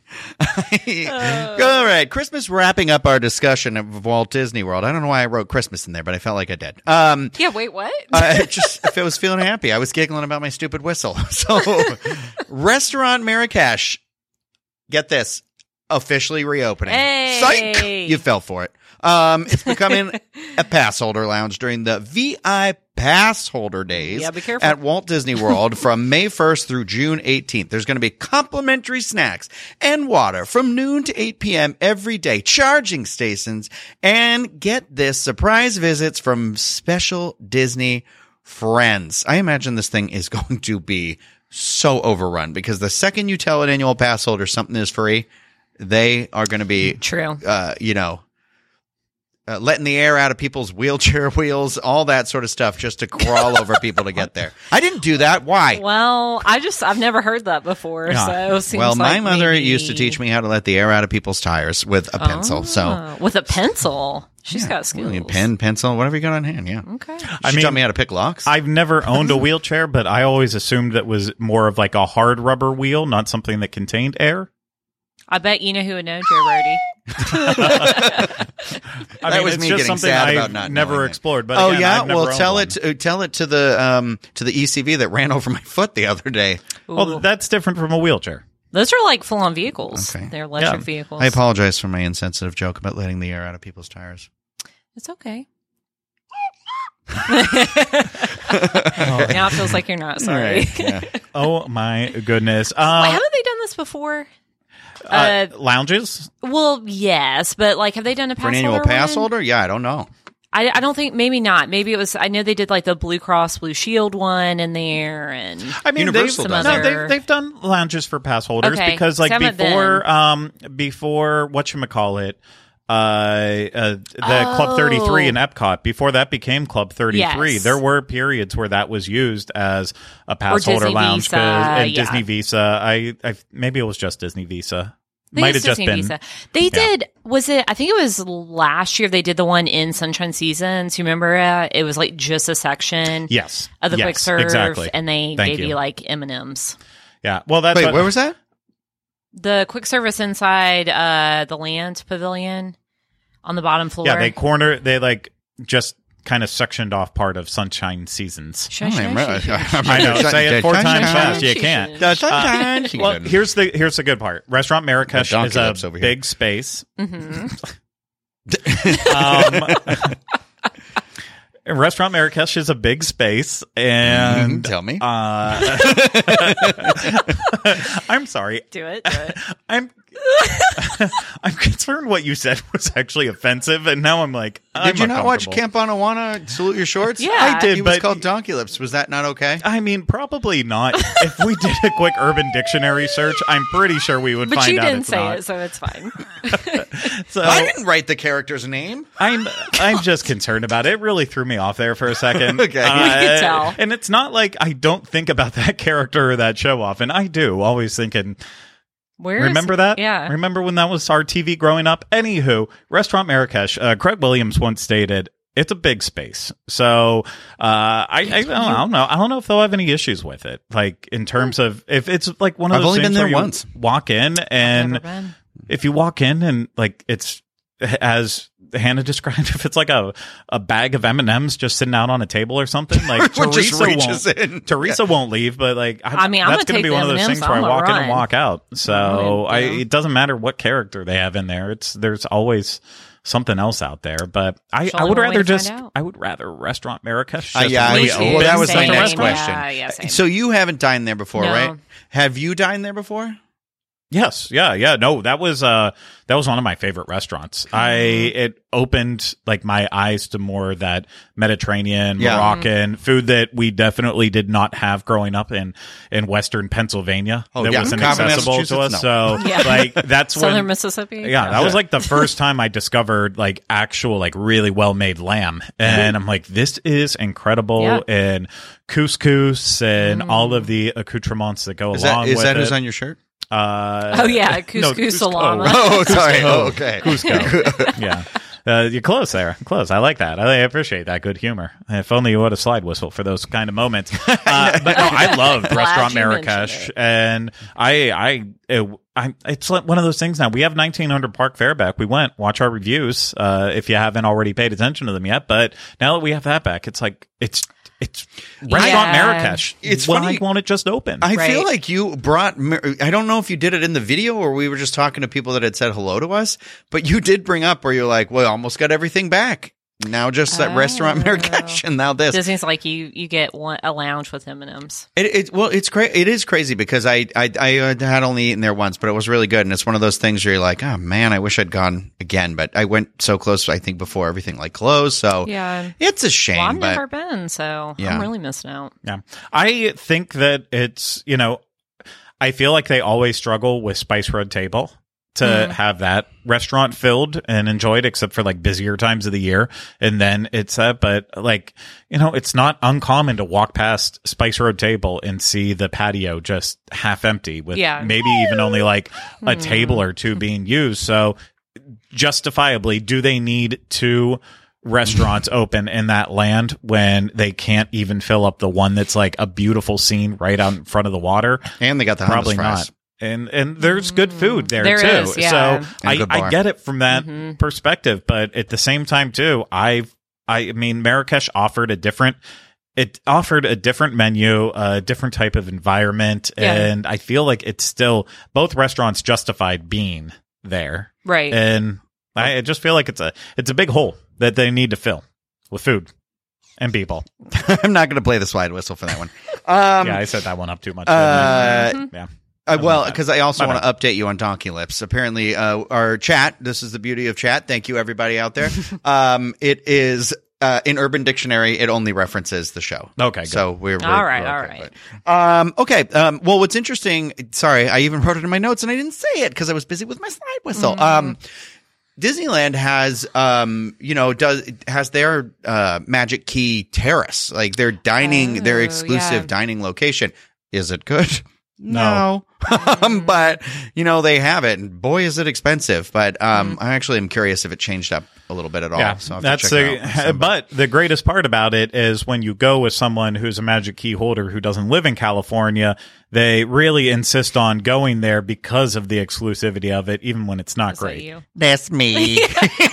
Uh. All right. Christmas wrapping up our discussion of Walt Disney World. I don't know why I wrote Christmas in there, but I felt like I did. Um, Yeah, wait, what? I just, if I was feeling happy, I was giggling about my stupid whistle. So, Restaurant Marrakesh, get this, officially reopening. Hey. Psych! You fell for it. Um, it's becoming a pass holder lounge during the V I pass holder days Yeah, be careful. at Walt Disney World from May first through June eighteenth. There's going to be complimentary snacks and water from noon to eight p.m. every day, charging stations, and get this, surprise visits from special Disney friends. I imagine this thing is going to be so overrun because the second you tell an annual pass holder something is free, they are going to be True. Uh, you know, uh, letting the air out of people's wheelchair wheels, all that sort of stuff, just to crawl over people to get there. I didn't do that. Why? Well, I just I've never heard that before. Yeah. So it seems Well, my like mother maybe... used to teach me how to let the air out of people's tires with a pencil. Oh, So with a pencil, she's yeah, got skills. well, pen, pencil, whatever you got on hand. Yeah. Okay. She I mean, taught me how to pick locks. I've never owned a wheelchair, but I always assumed that was more of like a hard rubber wheel, not something that contained air. I bet you know who would know, Joe Brody. That I mean, was it's me just getting something sad I've about not never knowing it. explored. But oh again, yeah, I've never well owned tell one. it to, tell it to the um to the E C V that ran over my foot the other day. Well, that's different from a wheelchair. Those are like full on vehicles. Okay. They're electric Yeah. vehicles. I apologize for my insensitive joke about letting the air out of people's tires. It's okay. Now it feels like you're not sorry. All right, yeah. Oh my goodness! Wait, Uh, haven't they done this before? uh, lounges. Well, yes, but like, have they done a pass For an annual holder pass one? holder? Yeah, I don't know. I, I don't think, maybe not. Maybe it was, I know they did like the Blue Cross Blue Shield one in there and I mean, Universal they've, does no, it. they've, they've done lounges for pass holders Okay, because, like, so I haven't before, been. um, before whatchamacallit, uh, uh, the Club Oh. thirty-three in Epcot, before that became Club thirty-three, Yes. there were periods where that was used as a pass Or holder Disney lounge. 'cause- Visa, and yeah. Disney Visa. I, I, maybe it was just Disney Visa. I think Might it's have just Disney been. Visa. They did, was it, I think it was last year they did the one in Sunshine Seasons. You remember it? It was like just a section Yes. of the yes, quick serve exactly. and they Thank gave you. you. like M and M's. Yeah. Well, that's Wait, what, where was that? The quick service inside uh, the Land Pavilion on the bottom floor. yeah, they corner, they like just kind of sectioned off part of Sunshine Seasons. Shush, Oh, shush, I'm right. shush, shush. I know. Say it four Sunshine. times fast. You can't. The sunshine. She Well, couldn't. here's the here's the good part. Restaurant Marrakesh Got is donkey a lips over here. big space. Mm-hmm. um, Restaurant Marrakesh is a big space, and Mhm, tell me. uh, I'm sorry. Do it. Do it. I'm I'm concerned what you said was actually offensive, and now I'm like, I'm Did you not watch uncomfortable. Camp Anawana Salute Your Shorts? Yeah. I did, He was but called Donkey Lips. Was that not okay? I mean, probably not. If we did a quick Urban Dictionary search, I'm pretty sure we would But find you out didn't it's say not. it, so it's fine. So I didn't write the character's name. I'm I'm just concerned about it. It really threw me off there for a second. Okay. Uh, I could tell. And it's not like I don't think about that character or that show often. I do, always thinking, Where is remember it? that? Yeah. Remember when that was our T V growing up? Anywho, Restaurant Marrakesh, uh, Craig Williams once stated, it's a big space. So, uh, I, I, I, don't, I don't know. I don't know if they'll have any issues with it. Like, in terms of, if it's like one of I've those only things been there where you once. walk in and Never been. if you walk in and like it's as Hannah described, if it's like a, a bag of M and M's just sitting out on a table or something, like Or just Teresa reaches won't. in. Teresa won't leave, but like I, I mean, I'm that's gonna going to take be one of the those M and M's, things where I I'm walk gonna in and run. walk out. So I'm I, gonna- it doesn't matter what character they have in there. It's there's always something else out there. But I, Shall I I would wait rather to find just out? I would rather Restaurant Marrakesh. Uh, just yeah, I- reopen Me too. well, that was my Same. next Yeah, question. yeah, same. So you haven't dined there before, No. right? Have you dined there before? Yes, yeah, yeah. No, that was uh that was one of my favorite restaurants. I it opened like my eyes to more that Mediterranean, Yeah. Moroccan food that we definitely did not have growing up in in Western Pennsylvania. Oh, that yeah. wasn't Cobb, accessible to us. Massachusetts? So Yeah. like that's Southern when Mississippi. yeah, that was like the first time I discovered like actual like really well made lamb, and I'm like, this is incredible, Yeah. and couscous and all of the accoutrements that go Is along that is with that it. who's on your shirt? Uh, Oh, yeah, no, couscous Cusco. salami. Oh, sorry. Oh, okay. Cusco. yeah. Uh, you're close there. Close. I like that. I appreciate that good humor. If only you would a slide whistle for those kind of moments. Uh, but no, I love Glad Restaurant you mentioned Marrakesh, it. and I, I, it, I, it's like one of those things now. We have nineteen hundred Park Fair back. We went, watch our reviews, uh, if you haven't already paid attention to them yet. But now that we have that back, it's like, it's, it's Restaurant Yeah. Marrakesh. It's Why funny. won't it just open? I Right. feel like you brought. Mar- I don't know if you did it in the video or we were just talking to people that had said hello to us, but you did bring up where you're like, "Well, almost got everything back." Now just at Restaurant Marrakesh, and now this. Disney's like you you get one, a lounge with M and M's. It, it well, it's cra- It is crazy because I, I I had only eaten there once, but it was really good, and it's one of those things where you're like, oh man, I wish I'd gone again, but I went so close. I think before everything like closed, so Yeah. it's a shame. Well, I've but never been, so Yeah. I'm really missing out. Yeah. I think that it's, you know, I feel like they always struggle with Spice Road Table to Mm. have that restaurant filled and enjoyed, except for like busier times of the year. And then it's, uh, but like, you know, it's not uncommon to walk past Spice Road Table and see the patio just half empty with Yeah. maybe even only like a table or two being used. So justifiably, do they need two restaurants open in that land when they can't even fill up the one that's like a beautiful scene right out in front of the water? and they got the Probably hummus fries. not. And and there's good food there, There too. is, yeah. So And I, good I bar. get it from that perspective, but at the same time too, I've I mean Marrakesh offered a different it offered a different menu, a different type of environment, Yeah. and I feel like it's still both restaurants justified being there. Right. And I, I just feel like it's a it's a big hole that they need to fill with food and people. I'm not going to play the slide whistle for that one. Um, Yeah, I set that one up too much. uh, didn't I? Yeah. Uh, well, like that. because I also My want to update you on Donkey Lips. Apparently, uh, our chat, this is the beauty of chat. Thank you, everybody out there. um, it is, uh, in Urban Dictionary, it only references the show. Okay, good. So we're, we're All right, we're all okay, right. but- um, okay. Um, well, what's interesting, sorry, I even wrote it in my notes and I didn't say it because I was busy with my slide whistle. Um, Disneyland has, um, you know, does has their uh, Magic Key Terrace, like their dining, their Oh, exclusive yeah. dining location. Is it good? No. Um, but you know they have it, and boy, is it expensive. But um, I actually am curious if it changed up a little bit at all. Yeah, so I'll have that's to check it out. the. Some- But the greatest part about it is when you go with someone who's a Magic Key holder who doesn't live in California, they really insist on going there because of the exclusivity of it, even when it's not Is that great. you? That's me. uh,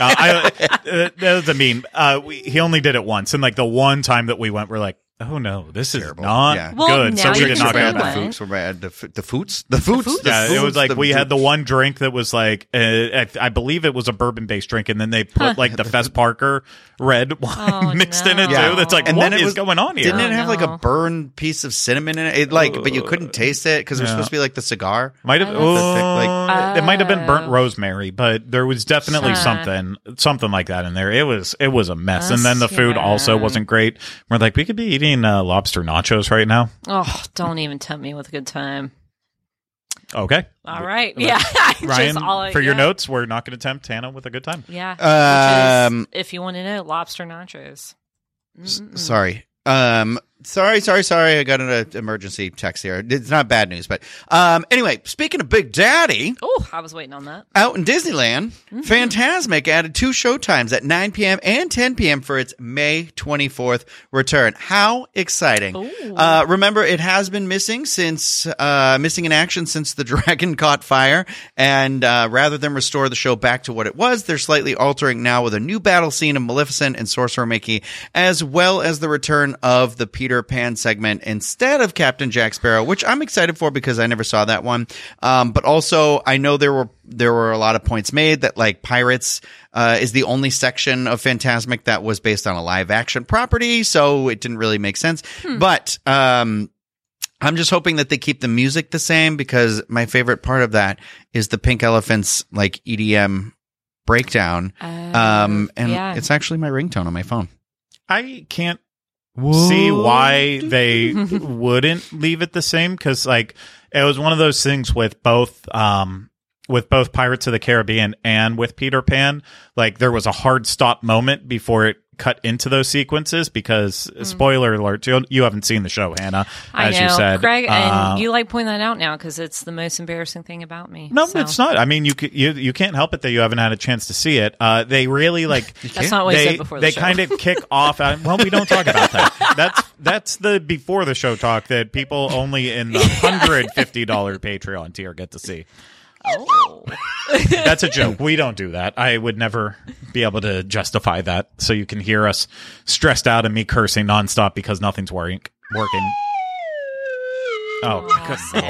I, uh, that doesn't mean uh, we, he only did it once, and like the one time that we went, we're like, oh no, this is not Yeah. Well, good. So now we you did can not bring go the one. back. foots. We're at the f- the foots. The foots. foots? the Yeah, it foots, was like the- we had the one drink that was like uh, I, I believe it was a bourbon based drink, and then they put like the Fess Parker red wine Oh, mixed in it no. too. That's like And what then it is was- going on here? Didn't it Oh, have like a no. burned piece of cinnamon in it? It like, but you couldn't taste it because it was Yeah. supposed to be like the cigar. Might have, Oh, that's- The thick, uh, it might have been burnt Oh. rosemary, but there was definitely Huh. something, something like that in there. It was, it was a mess, and then the That's- food also yeah. wasn't great. We're like, we could be eating uh, lobster nachos right now. Oh, don't even tempt me with a good time. Okay, All right. Yeah. Just Ryan, all I- for your yeah. notes, we're not going to tempt Hannah with a good time. Yeah. Um, Which is, if you want to know, lobster nachos. S- Mm-mm. Sorry. Um, sorry, sorry, sorry. I got an uh, emergency text here. It's not bad news, but um, anyway. Speaking of Big Daddy, Oh, I was waiting on that. out in Disneyland, Mm-hmm. Fantasmic added two show times at nine p.m. and ten p.m. for its May twenty-fourth return. How exciting! Ooh. Uh, remember, it has been missing since uh, missing in action since the dragon caught fire, and uh, rather than restore the show back to what it was, they're slightly altering now with a new battle scene of Maleficent and Sorcerer Mickey, as well as the return of the Peter Pan segment instead of Captain Jack Sparrow, which I'm excited for because I never saw that one. Um, but also, I know there were there were a lot of points made that like Pirates uh, is the only section of Fantasmic that was based on a live action property, so it didn't really make sense. But um, I'm just hoping that they keep the music the same because my favorite part of that is the Pink Elephants like E D M breakdown. Um, and yeah. it's actually my ringtone on my phone. I can't see why they wouldn't leave it the same, because like it was one of those things with both um with both Pirates of the Caribbean and with Peter Pan, like there was a hard stop moment before it cut into those sequences because spoiler alert, you, you haven't seen the show, Hannah, I as know, you said. Greg, Uh, and you like pointing that out now because it's the most embarrassing thing about me. no, so. it's not. I mean, you, c- you you can't help it that you haven't had a chance to see it. Uh, they really like That's not what they I said before the they show. kind of kick off. At, well, we don't talk about that. That's that's the before the show talk that people only in the hundred fifty dollar Patreon tier get to see. Oh. That's a joke. We don't do that. I would never be able to justify that. So you can hear us stressed out and me cursing nonstop because nothing's working. Working. Oh, good lord.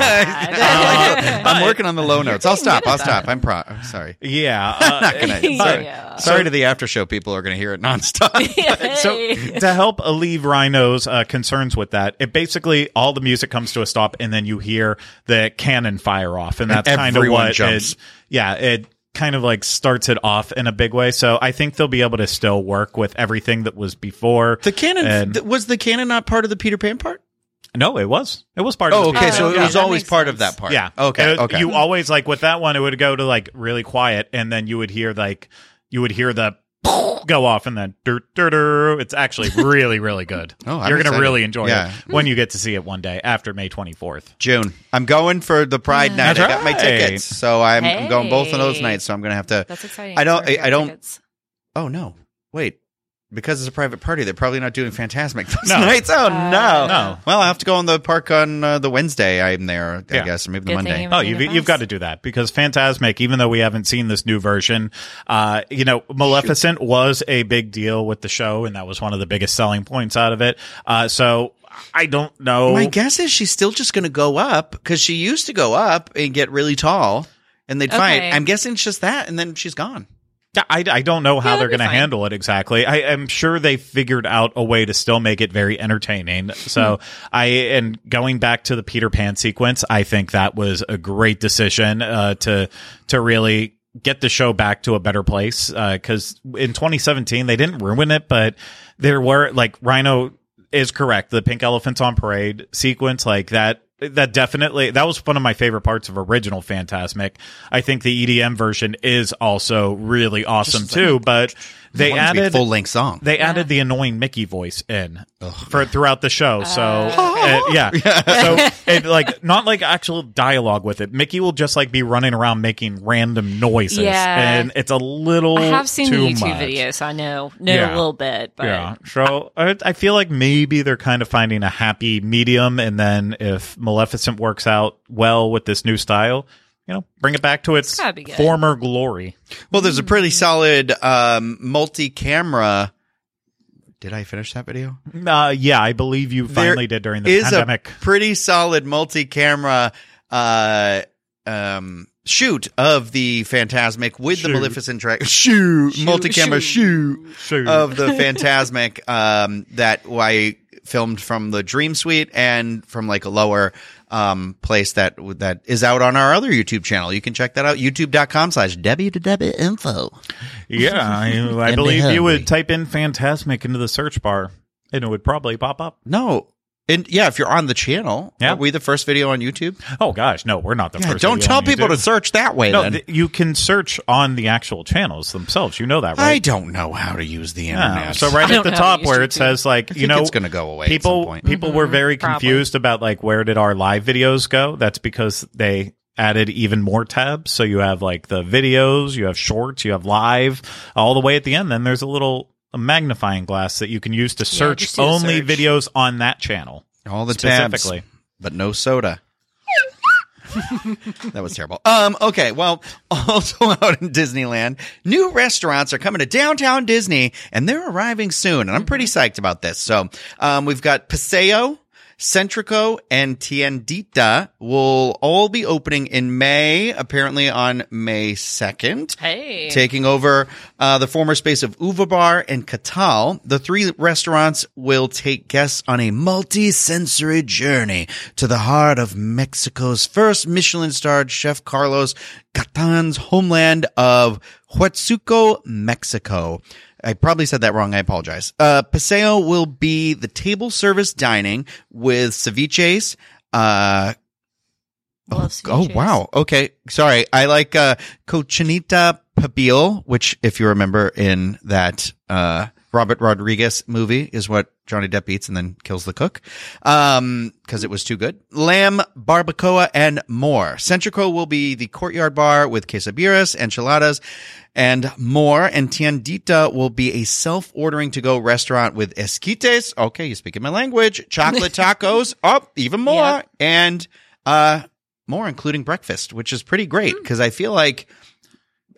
I'm working on the low notes. I'll stop. I'll stop. I'm pro. I'm sorry. Yeah. Uh, Not gonna, sorry. Yeah. sorry to the after show people who are going to hear it nonstop. So to help alleviate Rhino's uh, concerns with that, it basically all the music comes to a stop, and then you hear the cannon fire off, and that's And kind of everyone what jumps. it. Yeah, it kind of like starts it off in a big way. So I think they'll be able to still work with everything that was before. The canon And- th- was the canon not part of the Peter Pan part? No, it was. It was part of. Oh, the okay. Peter So Pan. it was that always makes part sense. of that part. Yeah. Okay. Uh, Okay. You always like with that one, it would go to like really quiet, and then you would hear like you would hear the go off, and then dur, dur, dur. It's actually really, really good. Oh, I'm You're gonna excited. really enjoy Yeah. it when you get to see it one day after May twenty-fourth. June. I'm going for the Pride night. That's I got my right. tickets, so I'm, I'm going both of those Hey. nights. So I'm going to have to. That's exciting. I don't- Sorry, I- I don't- tickets. Oh no! Wait, because it's a private party, they're probably not doing Fantasmic those No. nights. Oh Uh, no! No. Well, I have to go in the park on uh, the Wednesday. I'm there, I Yeah. guess, or maybe the Good thing Monday. you Oh, were you've, gonna you've pass. got to do that because Phantasmic, even though we haven't seen this new version, uh, you know, Maleficent was a big deal with the show, and that was one of the biggest selling points out of it. Uh, so I don't know. My guess is she's still just going to go up because she used to go up and get really tall, and they'd fight. Okay. I'm guessing it's just that, and then she's gone. Yeah, I, I don't know how Yeah, they're that'd be going to fine. handle it exactly. I am sure they figured out a way to still make it very entertaining. So I, and going back to the Peter Pan sequence, I think that was a great decision, uh, to, to really get the show back to a better place. Uh, cause in twenty seventeen, they didn't ruin it, but there were like Rhino is correct. The Pink Elephants on Parade sequence, like that, that definitely, that was one of my favorite parts of original Phantasmic. I think the E D M version is also really awesome too, but they added full length song. they added the annoying Mickey voice in for throughout the show. So uh, yeah, so it like not like actual dialogue with it. Mickey will just like be running around making random noises, Yeah. and it's a little. I have seen too the YouTube much. video, so I know know Yeah. a little bit. But Yeah, so I, I feel like maybe they're kind of finding a happy medium, and then if Maleficent works out well with this new style, you know, bring it back to its gotta be good. former glory. Well, there's a pretty solid um, multi-camera. Did I finish that video? Uh, yeah, I believe you There finally did during the is pandemic. a pretty solid multi-camera uh, um, shoot of the Phantasmic with Shoot. the Maleficent track. Shoot, multi-camera shoot, Shoot. of the Phantasmic um, that I filmed from the Dream Suite and from like a lower um, place that that is out on our other YouTube channel. You can check that out, youtube.com slash www.info. Yeah, I, I And believe be you would hungry. type in Phantasmic into the search bar, and it would probably pop up. No. And yeah, if you're on the channel, Yeah. are we the first video on YouTube? Oh gosh, no, we're not the Yeah, first. don't video tell on people YouTube. to search that way No, then. th- you can search on the actual channels themselves. You know that, I right? don't know how to use the Yeah. internet. So right I at don't the know how to top use where it YouTube. says like I you think know it's going to go away people at some point. people were very probably. confused about like where did our live videos go. That's because they added even more tabs. So you have like the videos, you have shorts, you have live, all the way at the end. Then there's a little a magnifying glass that you can use to search just do a only search. videos on that channel. All the tabs, specifically. but no soda. That was terrible. Um, okay, well, also out in Disneyland, new restaurants are coming to downtown Disney, and they're arriving soon, and I'm pretty psyched about this. So, um, we've got Paseo, Centrico, and Tiendita will all be opening in May, apparently on May second. Hey. Taking over uh, the former space of Uva Bar and Catal, the three restaurants will take guests on a multi-sensory journey to the heart of Mexico's first Michelin-starred chef Carlos Gatan's homeland of Huatzuco, Mexico. I probably said that wrong. I apologize. Uh, Paseo will be the table service dining with ceviches, uh, Love Oh, ceviches. wow. Okay. Sorry. I like, uh, Cochinita Pibil, which, if you remember in that, uh, Robert Rodriguez movie is what Johnny Depp eats and then kills the cook. Um, cause it was too good. Lamb, barbacoa, and more. Centrico will be the courtyard bar with quesadillas, enchiladas, and more. And Tiendita will be a self-ordering to-go restaurant with esquites. Okay. You're speaking my language. Chocolate tacos. Oh, even more. Yep. And, uh, more, including breakfast, which is pretty great because I feel like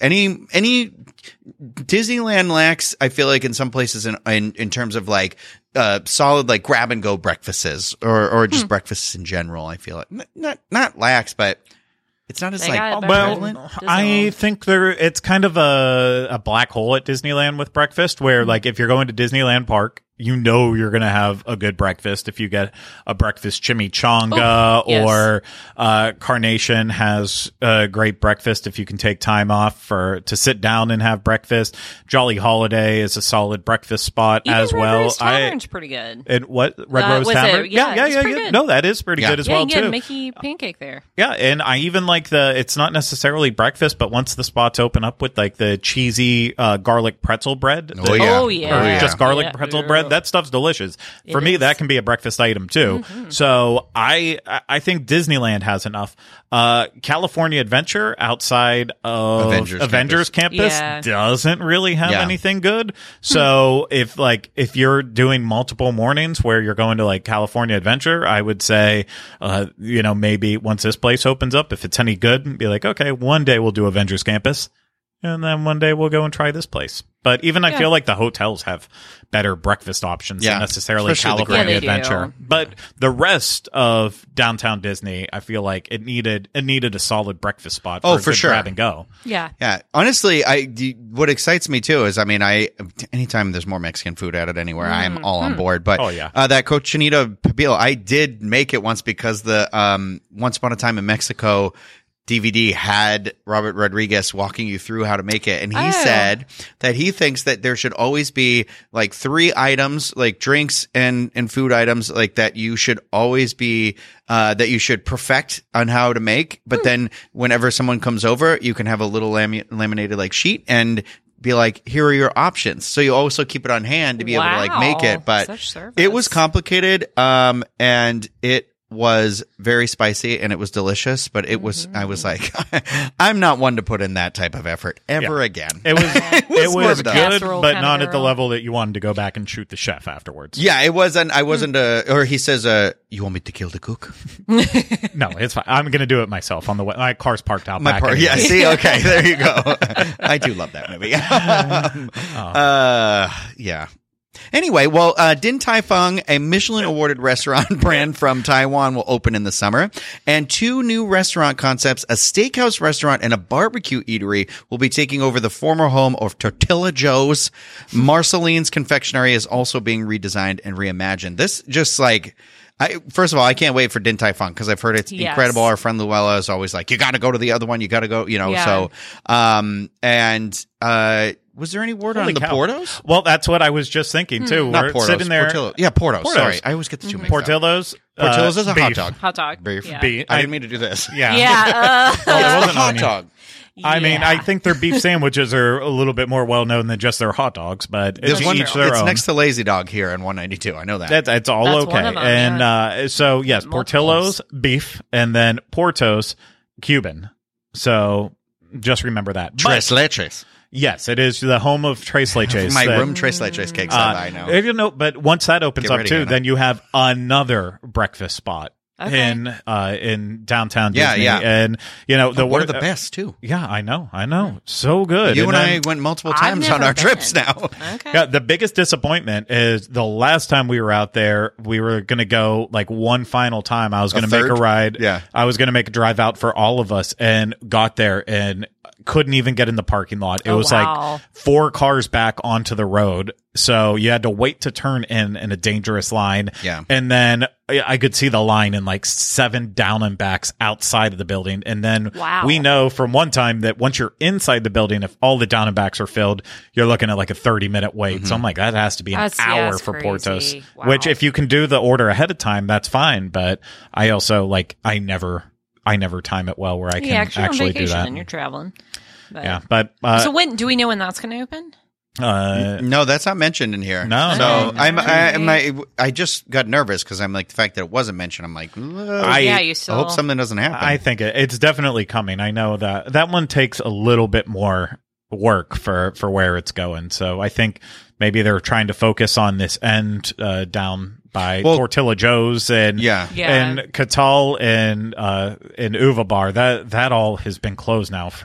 any any Disneyland lacks, I feel like in some places in in, in terms of like uh, solid like grab and go breakfasts or or just hmm. breakfasts in general. I feel like N- not not lacks, but it's not as They like got it well. better than I Disneyland. think there it's kind of a a black hole at Disneyland with breakfast, where like if you're going to Disneyland Park, you know you're going to have a good breakfast if you get a breakfast chimichanga. Oh, yes. Or uh, Carnation has a great breakfast if you can take time off for to sit down and have breakfast. Jolly Holiday is a solid breakfast spot Even as Red well. Rose Tavern's pretty good. And what Red Uh, Rose was it? Tavern? Yeah, yeah, it's yeah, pretty yeah. good. No, that is pretty Yeah. good as Yeah, well you can get too. a Mickey pancake there. Yeah, and I even like the, it's not necessarily breakfast, but once the spots open up with like the cheesy uh, garlic pretzel bread. Oh, the- yeah. Oh, yeah. Or Oh, yeah. just garlic Yeah. pretzel Yeah. bread. That stuff's delicious. For It me, is. that can be a breakfast item too. Mm-hmm. So I, I think Disneyland has enough. Uh, California Adventure outside of Avengers Avengers, Campus, Yeah. doesn't really have Yeah. anything good. So if like, if you're doing multiple mornings where you're going to like California Adventure, I would say, uh, you know, maybe once this place opens up, if it's any good, be like, okay, one day we'll do Avengers Campus. And then one day we'll go and try this place. But even I Yeah. feel like the hotels have better breakfast options Yeah. than necessarily Especially the California Yeah, they do. Adventure. But the rest of downtown Disney, I feel like it needed it needed a solid breakfast spot. For Oh, a for good sure. grab and go. Yeah. Yeah, honestly, I the- what excites me too is, I mean, I anytime there's more Mexican food added anywhere, I'm all on board. But Oh, yeah. uh, that Cochinita Pibil, I did make it once because the um, Once Upon a Time in Mexico D V D had Robert Rodriguez walking you through how to make it, and he Oh. said that he thinks that there should always be like three items, like drinks and and food items, like that you should always be uh that you should perfect on how to make. But Hmm. then whenever someone comes over, you can have a little lamu- laminated like sheet and be like, here are your options. So you also keep it on hand to be able to like make Wow. it. But Such service. it was complicated, um, and it was very spicy and it was delicious, but it was, I was like, I'm not one to put in that type of effort ever Yeah. again. It was it was more was of a good, casserole but kinda not at the girl. level that you wanted to go back and shoot the chef afterwards. Yeah, it wasn't, I wasn't, uh, or he says, uh, you want me to kill the cook? No, it's fine. I'm going to do it myself on the way. My car's parked out My back. part. anyway. Yeah, see, okay, there you go. I do love that movie. um, uh, yeah. Anyway, well, uh, Din Tai Fung, a Michelin awarded restaurant brand from Taiwan, will open in the summer. And two new restaurant concepts, a steakhouse restaurant and a barbecue eatery, will be taking over the former home of Tortilla Joe's. Marceline's Confectionery is also being redesigned and reimagined. This just like, I, first of all, I can't wait for Din Tai Fung because I've heard it's Yes. incredible. Our friend Luella is always like, you got to go to the other one. You got to go, you know, Yeah. so, um, and, uh, was there any word Holy on the cow. Portos? Well, that's what I was just thinking too. Not We're Portos. sitting there. Portillo. Yeah, Portos. Portos. Sorry. I always get the two mixed up. Portillo's. Portillo's uh, is a beef. hot dog. Hot dog. Beef. Yeah. Beef. I didn't mean to do this. Yeah. Yeah. Uh, Oh, it wasn't hot onion. dog. I mean, yeah. I think their beef sandwiches are a little bit more well known than just their hot dogs, but There's it's one, each their it's own. next to Lazy Dog here in one ninety-two. I know that. That's it's all That's okay. one of them, and yeah. uh, so yes, Multiples. Portillo's beef, and then Portos Cuban. So just remember that. But, Tres Leches. yes, it is the home of Tres Leches. My that- room Tres Leches cakes. Uh, I know. if you know, but once that opens Get up ready, too, Hannah. then you have another breakfast spot Okay. in uh, in downtown Yeah, Disney. yeah. And you know the One of wor- the best too. Yeah, I know, I know, so good. You and, then- I went multiple I've times on never our trips been. now. Okay. Yeah, the biggest disappointment is the last time we were out there, we were going to go like one final time. I was going to make a third? ride. Yeah. I was going to make a drive out for all of us and got there and couldn't even get in the parking lot. It Oh, was wow. like four cars back onto the road. So you had to wait to turn in in a dangerous line. Yeah. And then I I could see the line in like seven down and backs outside of the building. And then Wow. we know from one time that once you're inside the building, if all the down and backs are filled, you're looking at like a thirty minute wait. Mm-hmm. So I'm like, that has to be an That's- yeah, hour that's for crazy. Portos, Wow. which if you can do the order ahead of time, that's fine. But I also like, I never, I never time it well where I can yeah, actually, actually on do vacation that. and you're traveling. But, Yeah. But, uh, so when do we know when that's going to open? uh, No, that's not mentioned in here. No, so no. I'm I, I'm Okay. I, I just got nervous because I'm like the fact that it wasn't mentioned. I'm like, "Ugh, I- yeah, you I still. hope something doesn't happen. I think it, it's definitely coming. I know that that one takes a little bit more work for, for where it's going. So I think maybe they're trying to focus on this end, uh, down by Well, Tortilla Joe's and, yeah. Yeah. and Catal and, uh, and Uva Bar. That, that all has been closed now for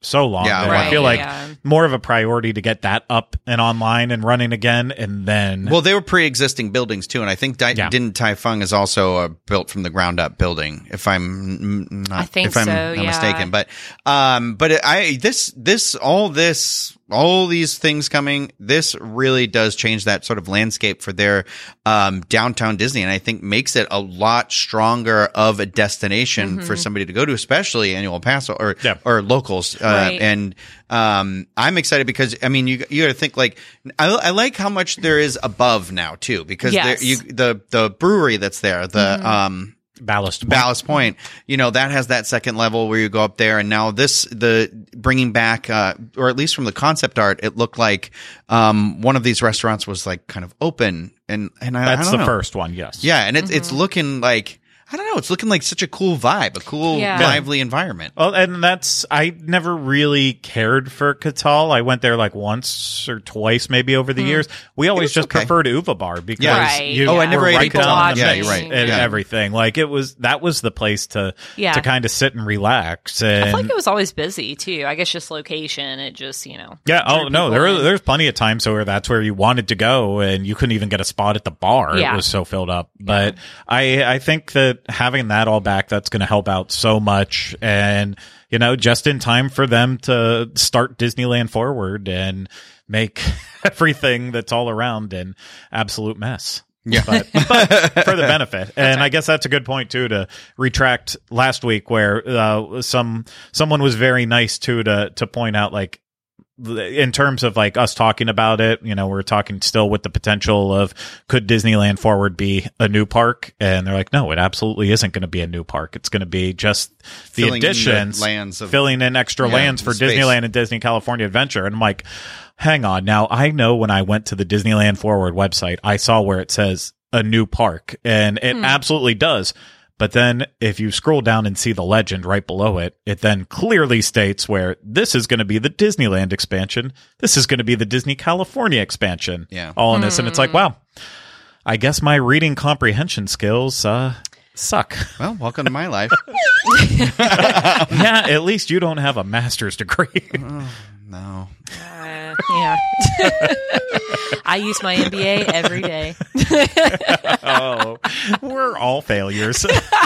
so long. Yeah, that wow. I feel Right, like yeah. more of a priority to get that up and online and running again, and then Well, they were pre-existing buildings too, and I think Di- Yeah. didn't Taifeng is also a built from the ground up building, if I'm n- not I think if I'm so, not yeah. mistaken. But um, but I this this all this all these things coming, this really does change that sort of landscape for their um downtown Disney, and I think makes it a lot stronger of a destination Mm-hmm. for somebody to go to, especially annual pass or Yeah. or locals. Uh, Right. And um, I'm excited because I mean, you you got to think like I, I like how much there is above now too, because Yes. there, you, the the brewery that's there, the um. Ballast. Ballast Point, you know, that has that second level where you go up there, and now this the bringing back, uh, or at least from the concept art, it looked like um, one of these restaurants was like kind of open, and and I, I That's don't the know. first one. Yes. yeah, and it's it's looking like I don't know, it's looking like such a cool vibe, a cool Yeah. lively environment. Well, and that's I never really cared for Catal. I went there like once or twice, maybe over the years. We always was just okay. preferred Uva Bar because Yeah. Right, you Oh, I never were ate right People down watching. the Yeah, you're right. and Yeah. everything. Like it was that was the place to Yeah. to kind of sit and relax. And I feel like it was always busy too. I guess just location. It just you know. yeah, oh drew no, people there in. there's plenty of times where that's where you wanted to go and you couldn't even get a spot at the bar. Yeah. It was so filled up. But I I think that having that all back, that's going to help out so much, and you know, just in time for them to start Disneyland Forward and make everything that's all around an absolute mess. Yeah. But, but for the benefit. And I guess that's a good point too, to retract last week where uh, some someone was very nice too to to point out, like, in terms of like us talking about it, you know, we're talking still with the potential of could Disneyland Forward be a new park? And they're like, no, it absolutely isn't going to be a new park. It's going to be just the Filling in the additions, lands of- filling in extra Yeah, lands for space. Disneyland and Disney California Adventure. And I'm like, hang on. Now, I know when I went to the Disneyland Forward website, I saw where it says a new park, and it absolutely does. But then if you scroll down and see the legend right below it, it then clearly states where this is going to be the Disneyland expansion. This is going to be the Disney California expansion. Yeah. All in this. And it's like, wow, I guess my reading comprehension skills uh, suck. Well, welcome to my life. Yeah, at least you don't have a master's degree. No. Uh, yeah. I use my M B A every day, Oh, we're all failures.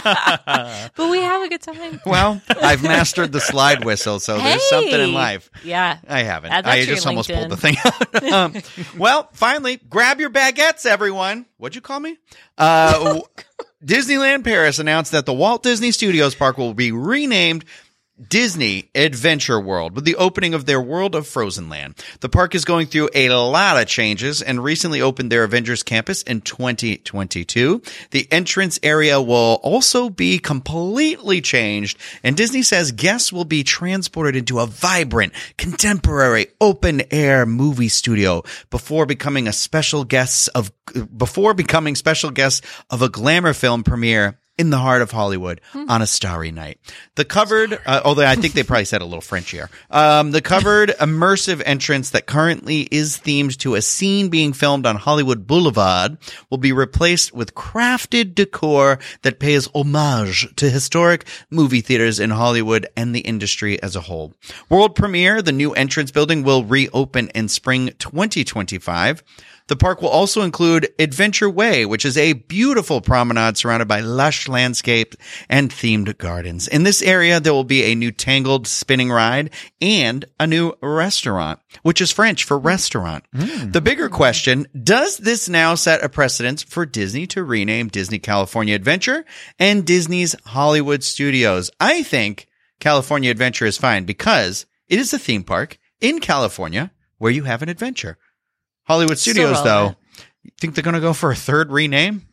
but we have a good time. Well, I've mastered the slide whistle, so there's something in Hey! life. Yeah. I haven't. Add that I to your just almost pulled the LinkedIn. thing out. um, well, finally, grab your baguettes, everyone. What'd you call me? Uh, w- Disneyland Paris announced that the Walt Disney Studios Park will be renamed Disney Adventure World with the opening of their World of Frozen Land. The park is going through a lot of changes and recently opened their Avengers Campus in twenty twenty-two. The entrance area will also be completely changed, and Disney says guests will be transported into a vibrant, contemporary, open-air movie studio before becoming a special guests of before becoming special guests of a glamour film premiere in the heart of Hollywood on a starry night. The covered, uh, although I think they probably said a little French here, um, the covered immersive entrance that currently is themed to a scene being filmed on Hollywood Boulevard will be replaced with crafted decor that pays homage to historic movie theaters in Hollywood and the industry as a whole. World premiere, the new entrance building will reopen in spring twenty twenty-five. The park will also include Adventure Way, which is a beautiful promenade surrounded by lush landscapes and themed gardens. In this area, there will be a new Tangled spinning ride and a new restaurant, which is French for restaurant. Mm. The bigger question, does this now set a precedent for Disney to rename Disney California Adventure and Disney's Hollywood Studios? I think California Adventure is fine because it is a theme park in California where you have an adventure. Hollywood Studios, though, you think they're going to go for a third rename?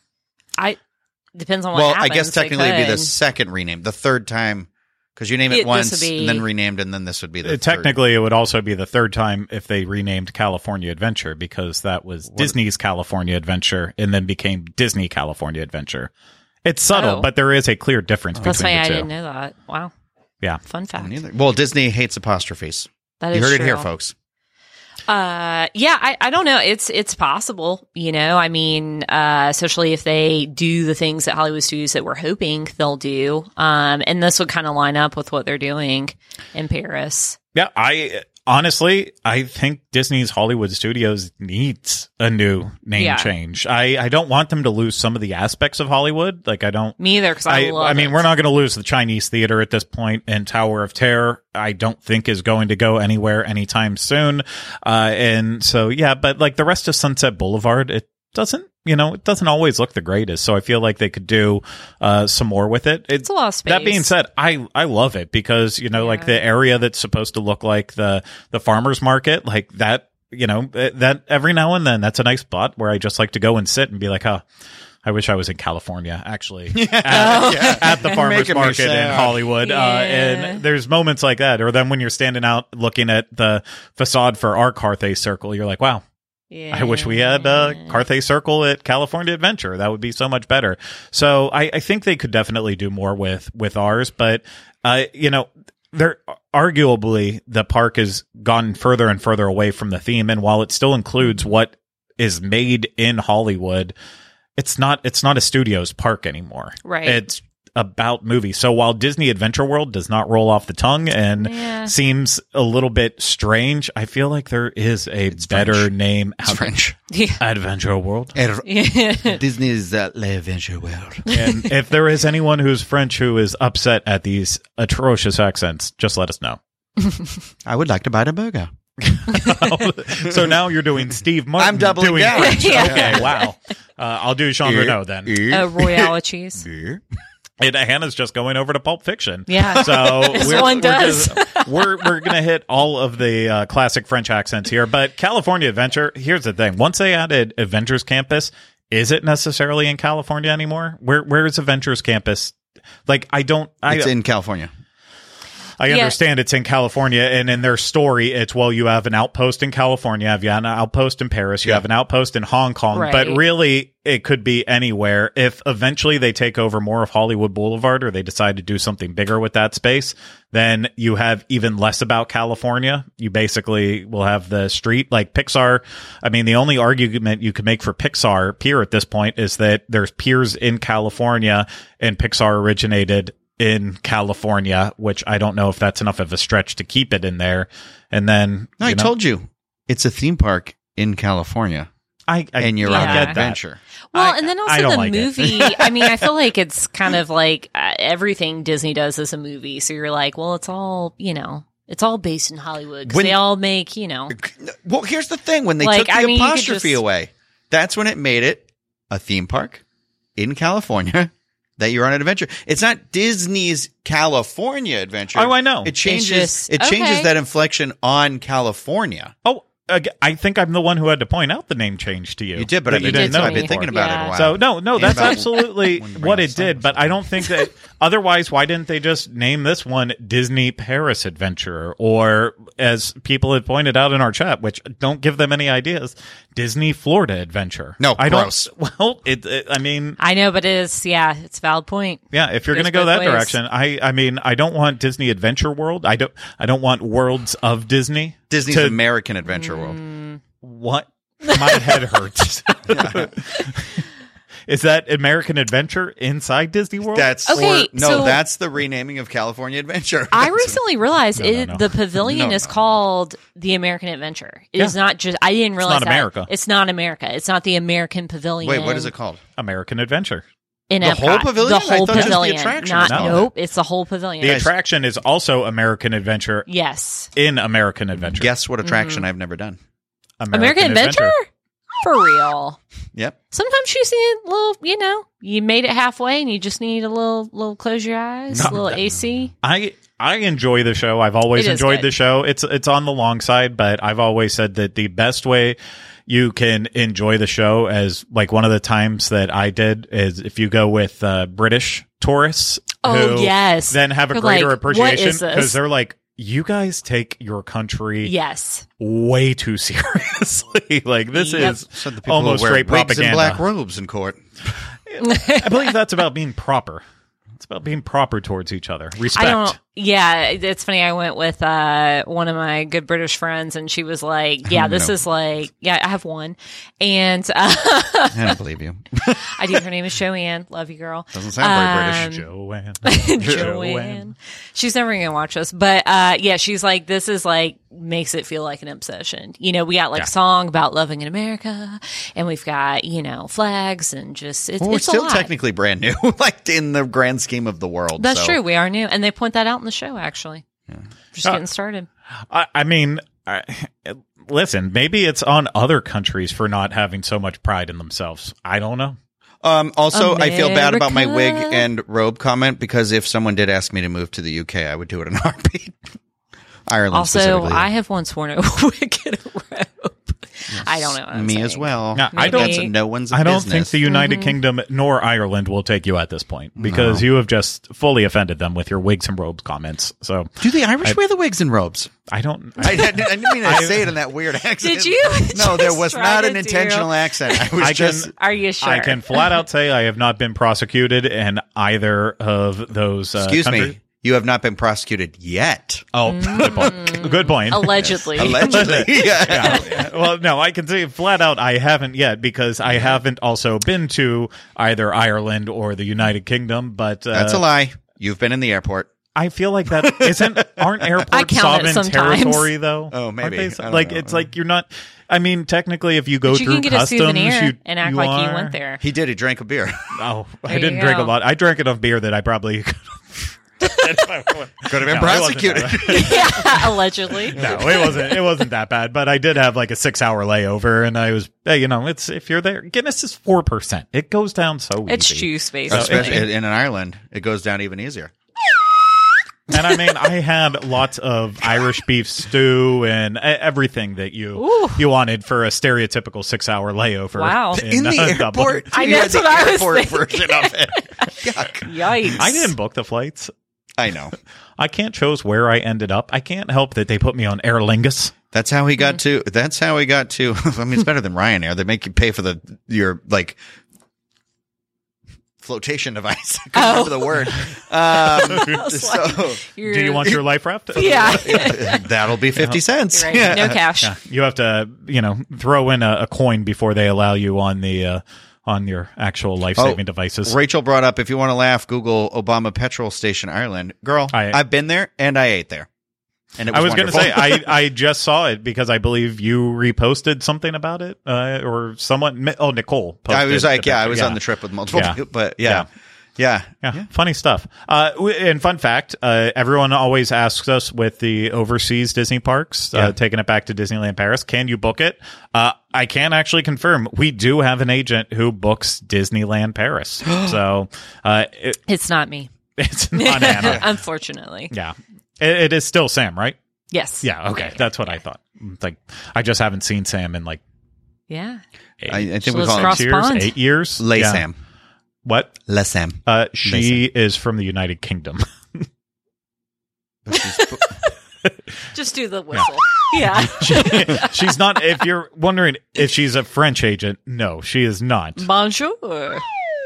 I depends on what well, happens. I guess technically it'd be the could. second rename, the third time, because you name it, It- this once would be- and then renamed, and then this would be the Uh, third. Technically, it would also be the third time if they renamed California Adventure, because that was Disney's California Adventure and then became Disney California Adventure. It's subtle, Oh. but there is a clear difference That's between why the I two. didn't know that. Wow, Yeah. fun fact. Neither. Well, Disney hates apostrophes. That You is heard true. it here, folks. Uh, yeah, I, I don't know. It's it's possible, you know. I mean, uh, especially if they do the things that Hollywood studios that we're hoping they'll do, um, and this would kind of line up with what they're doing in Paris. Yeah, I honestly, I think Disney's Hollywood Studios needs a new name Yeah. change. I, I don't want them to lose some of the aspects of Hollywood. Like, I don't. Me either, because I, I, love I mean, it. we're not going to lose the Chinese theater at this point, and Tower of Terror, I don't think is going to go anywhere anytime soon. Uh, and so, yeah, but like the rest of Sunset Boulevard, it doesn't, you know, it doesn't always look the greatest. So I feel like they could do uh, some more with it. it. It's a lot of space. That being said, I, I love it because, you know, Yeah. like the area that's supposed to look like the, the farmer's market, like that, you know, that every now and then, that's a nice spot where I just like to go and sit and be like, oh, I wish I was in California, actually, at, at the farmer's Making me market in sad. Hollywood. Uh, Yeah. and there's moments like that. Or then when you're standing out looking at the facade for our Carthay Circle, you're like, wow, Yeah. I wish we had uh, Carthay Circle at California Adventure. That would be so much better. So I, I think they could definitely do more with with ours. But uh, you know, they're arguably the park has gone further and further away from the theme. And while it still includes what is made in Hollywood, it's not it's not a studio's park anymore. Right. It's about movies. So while Disney Adventure World does not roll off the tongue and Yeah. seems a little bit strange, I feel like there is a better French. name It's out French. Yeah. Adventure World. Yeah. Disney's uh, L'Adventure World. And if there is anyone who's French who is upset at these atrocious accents, just let us know. I would like to buy the burger. So now you're doing Steve Martin. I'm doubling doing down. French. Yeah. Okay, wow. Uh, I'll do Jean Reno then. A Royale cheese. And Hannah's just going over to Pulp Fiction. Yeah. So This we're, one we're does. just- we're we're gonna hit all of the uh, classic French accents here. But California Adventure, here's the thing: once they added Adventures Campus, is it necessarily in California anymore? Where where is Adventures Campus? Like, I don't. I It's in California. I Yeah. understand it's in California, and in their story, it's, well, you have an outpost in California, you have an outpost in Paris, you Yeah. have an outpost in Hong Kong, Right. but really, it could be anywhere. If eventually they take over more of Hollywood Boulevard, or they decide to do something bigger with that space, then you have even less about California. You basically will have the street, like Pixar. I mean, the only argument you could make for Pixar Pier at this point is that there's piers in California, and Pixar originated in California, which I don't know if that's enough of a stretch to keep it in there. And then No, I you know, told you. It's a theme park in California. I, I And you're Yeah. on I an get that. adventure. Well, I- and then I also don't the like it. movie. I mean, I feel like it's kind of like uh, everything Disney does is a movie. So you're like, well, it's all, you know, it's all based in Hollywood because When- they all make, you know, Well, here's the thing. When they Like, took the I mean, you could apostrophe just- away, that's when it made it a theme park in California that you're on an adventure. It's not Disney's California Adventure. Oh, I know. It changes. just- it changes okay. that inflection on California. Oh, ag- I think I'm the one who had to point out the name change to you. You did, but that I've you been, didn't to know I've been me. before. thinking about it Yeah. a while. So no, no, And that's about absolutely when you bring what up it did. Star But I don't think that otherwise. Why didn't they just name this one Disney Paris Adventure, or as people had pointed out in our chat, which don't give them any ideas, Disney Florida Adventure? No, I gross. don't. Well, it, it. I mean, I know, but it is, yeah, it's a valid point. yeah. If you're going to Goes go both that ways. direction, I. I mean, I don't want Disney Adventure World. I don't. I don't want Worlds of Disney. Disney's to- American Adventure World. What? My head hurts. Is that American Adventure inside Disney World? That's Okay, or, no, so- that's the renaming of California Adventure. I That's- recently realized No, no, it, no. the pavilion No, is no. called the American Adventure. It is Yeah. not just, I didn't realize not that. America. It's not America. It's not the American Pavilion. Wait, what is it called? American Adventure. In The Epcot. whole pavilion? The I whole thought just the pavilion. attraction Not, was called nope, it's the whole pavilion. The Guys- attraction is also American Adventure yes. in American Adventure. Guess what attraction I've never done? American Adventure? For real. Yep. Sometimes you see a little, you know, you made it halfway and you just need a little, little close your eyes, No, a little that- A C. I I enjoy the show. I've always It is enjoyed good. the show. It's it's on the long side, but I've always said that the best way you can enjoy the show, as like one of the times that I did, is if you go with uh, British tourists Oh, who yes. then have a They're greater like, "What appreciation is this?" because they're like, you guys take your country Yes. way too seriously. Like, this Yep. is So the people almost who wear straight wigs propaganda. and black robes in court. I believe that's about being proper. It's about being proper towards each other. Respect. I don't, Yeah, it's funny. I went with uh, one of my good British friends, and she was like, "Yeah, this No. is like, yeah, I have one." And uh, I don't believe you. I do. Her name is Joanne. Love you, girl. Doesn't sound very British. Joanne. Joanne. She's never gonna watch us, but uh, yeah, she's like, this is like makes it feel like an obsession. You know, we got like Yeah. a song about loving in America, and we've got you know flags and just it's, Well, we're it's a still lot. technically brand new, like in the grand scheme of the world. That's so. true. We are new, and they point that out in the show. Actually, just Uh, getting started. I, I mean, I, listen, maybe it's on other countries for not having so much pride in themselves. I don't know. Um, also, I feel bad about my wig America. and robe comment because if someone did ask me to move to the U K, I would do it in a heartbeat. Ireland Also, specifically. I have once worn a wig and a robe. I don't know. What I'm me saying. as well. Yeah, I don't- That's no one's I don't business. think the United Mm-hmm. Kingdom nor Ireland will take you at this point because you have just fully offended them with your wigs and robes comments. So Do the Irish I- wear the wigs and robes? I don't. I, I didn't I didn't mean to say it in that weird accent. Did you? No, there Just was try not to an do- intentional accent. I was I can- just. Are you sure? I can flat out say I have not been prosecuted in either of those. Uh, Excuse countries. me. You have not been prosecuted yet. Oh, good point. Good point. Allegedly. Allegedly. yeah. Yeah. Well, no, I can say flat out I haven't yet because I haven't also been to either Ireland or the United Kingdom. But uh, That's a lie. You've been in the airport. I feel like that isn't aren't I airports count it sovereign sometimes. territory though? Oh, Aren't maybe. they? I don't Like know. it's like you're not. I mean, technically, if you go But you through can get a customs, souvenir you and act you like are, you went there. He did. He drank a beer. Oh, I There didn't you drink a go. lot. I drank enough beer that I probably could Could have been No, it wasn't prosecuted. that Yeah, allegedly. No, it wasn't. It wasn't that bad. But I did have like a six-hour layover, and I was, hey, you know, it's if you're there, Guinness is four percent. It goes down so It's easy. juice, basically. Especially in Ireland, it goes down even easier. And I mean, I had lots of Irish beef stew and e- everything that you Ooh. you wanted for a stereotypical six-hour layover. Wow. In the uh, Dublin. airport. I- You had that's the what I was airport thinking. version of it. Yuck. Yikes. I didn't book the flights. I know. I can't choose where I ended up. I can't help that they put me on Aer Lingus. That's how he got to. That's how he got to. I mean, it's better than Ryanair. They make you pay for the your like flotation device. I couldn't Oh. remember the word. Um, was so You're- Do you want your life raft? Yeah. that'll be fifty cents. You're right. No cash. Yeah, you have to, you know, throw in a, a coin before they allow you on the uh, on your actual life saving Oh, devices. Rachel brought up, if you want to laugh, Google Obama petrol station Ireland. Girl, I- I've been there and I ate there. And it was I was going to say wonderful. I, I just saw it because I believe you reposted something about it, uh, or someone. Oh, Nicole. Posted I was like, the yeah, I picture. was Yeah. on the trip with multiple Yeah. people, but yeah. Yeah. Yeah, funny stuff. Uh, w- and fun fact, uh, everyone always asks us with the overseas Disney parks, uh, Yeah. taking it back to Disneyland Paris, can you book it? Uh, I can actually confirm we do have an agent who books Disneyland Paris. So uh, it, It's not me. it's not Anna. Unfortunately. Yeah. It, it is still Sam, right? Yes. Yeah, okay. That's what I thought. It's like, I just haven't seen Sam in like Yeah. eight, I, I think So we let's call him cross years, pond. eight years. Lay Yeah. Sam. What? Le Sam. Uh, she is from the United Kingdom. Just do the whistle. Yeah. She- she's not. If you're wondering if she's a French agent, no, she is not. Bonjour.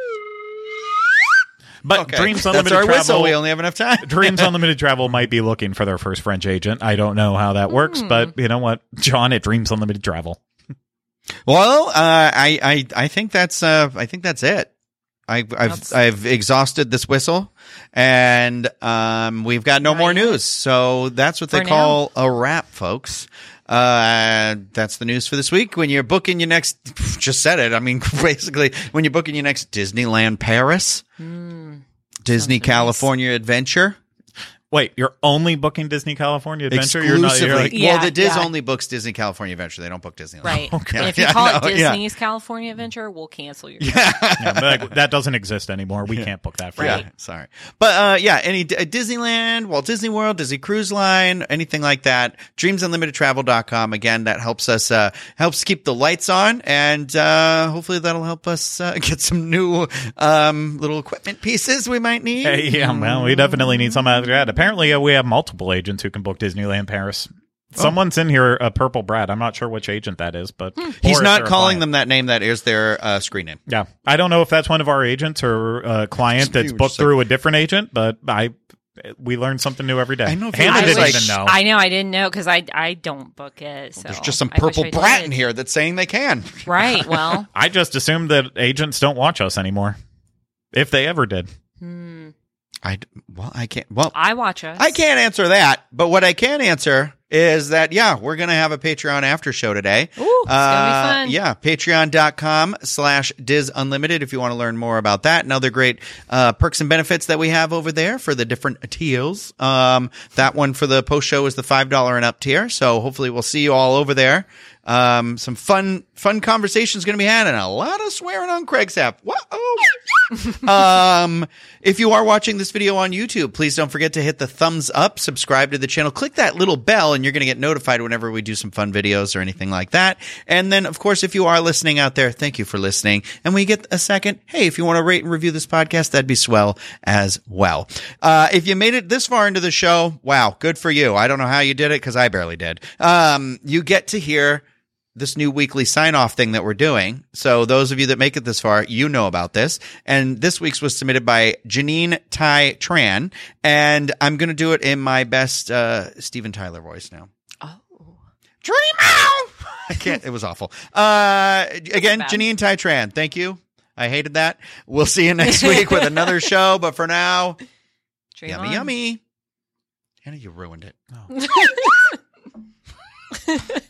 But Okay. Dreams That's Unlimited our Travel. whistle. We only have enough time. Dreams Unlimited Travel might be looking for their first French agent. I don't know how that works, but you know what, John at Dreams Unlimited Travel. Well, uh, I, I, I think that's, uh, I think that's it. I, I've, That's- I've exhausted this whistle, and um, we've got no Right. more news. So that's what they For now. call a wrap, folks. Uh, that's the news for this week. When you're booking your next, just said it. I mean, basically, when you're booking your next Disneyland Paris, Disney Sounds nice. California Adventure. Wait, you're only booking Disney California Adventure? You're not. Exclusively. You're like, Yeah, well, the Diz yeah. only books Disney California Adventure. They don't book Disneyland. Right. Okay. And if you Yeah, call no, it yeah. Disney's California Adventure, we'll cancel your yeah, but like, that doesn't exist anymore. We can't book that for Right. you. Yeah, sorry. But uh, yeah, any uh, Disneyland, Walt Disney World, Disney Cruise Line, anything like that, dreams unlimited travel dot com. Again, that helps us, uh, helps keep the lights on, and uh, hopefully that'll help us uh, get some new um, little equipment pieces we might need. Hey, yeah, well, we definitely need some out of that. Apparently, uh, we have multiple agents who can book Disneyland Paris. Someone's in here, a Purple Brad. I'm not sure which agent that is, but He's or if they're not a calling client. them that name. That is their uh, screen name. Yeah, I don't know if that's one of our agents or a client that's Huge, booked so- through a different agent, but I We learn something new every day. I know if Hannah you didn't guys, even like- know. I know I didn't know because I I don't book it. So There's just some I wish purple I brat did. in here that's saying they can. Right. Well, I just assumed that agents don't watch us anymore, if they ever did. hmm, I well, I can't. Well, I watch us. I can't answer that, but what I can answer is that, yeah, we're going to have a Patreon after show today. Ooh, it's gonna be Uh, fun. Yeah, patreon.com slash Diz Unlimited if you want to learn more about that and other great uh, perks and benefits that we have over there for the different tiers. Um, that one for the post show is the five dollars and up tier, so hopefully we'll see you all over there. Um, some fun, fun conversations going to be had and a lot of swearing on Craig's app. Whoa! um, if you are watching this video on YouTube, please don't forget to hit the thumbs up, subscribe to the channel, click that little bell, and you're going to get notified whenever we do some fun videos or anything like that. And then, of course, if you are listening out there, thank you for listening. And we get a second, hey, if you want to rate and review this podcast, that'd be swell as well. Uh, if you made it this far into the show, wow, good for you. I don't know how you did it because I barely did. Um, you get to hear this new weekly sign-off thing that we're doing. So those of you that make it this far, you know about this. And this week's was submitted by Janine Tai Tran. And I'm going to do it in my best uh, Steven Tyler voice now. Oh. Dream out! I can't. It was awful. Uh, again, Bad. Janine Tai Tran, thank you. I hated that. We'll see you next week with another show. But for now, Dream yummy, on. yummy. Hannah, you ruined it.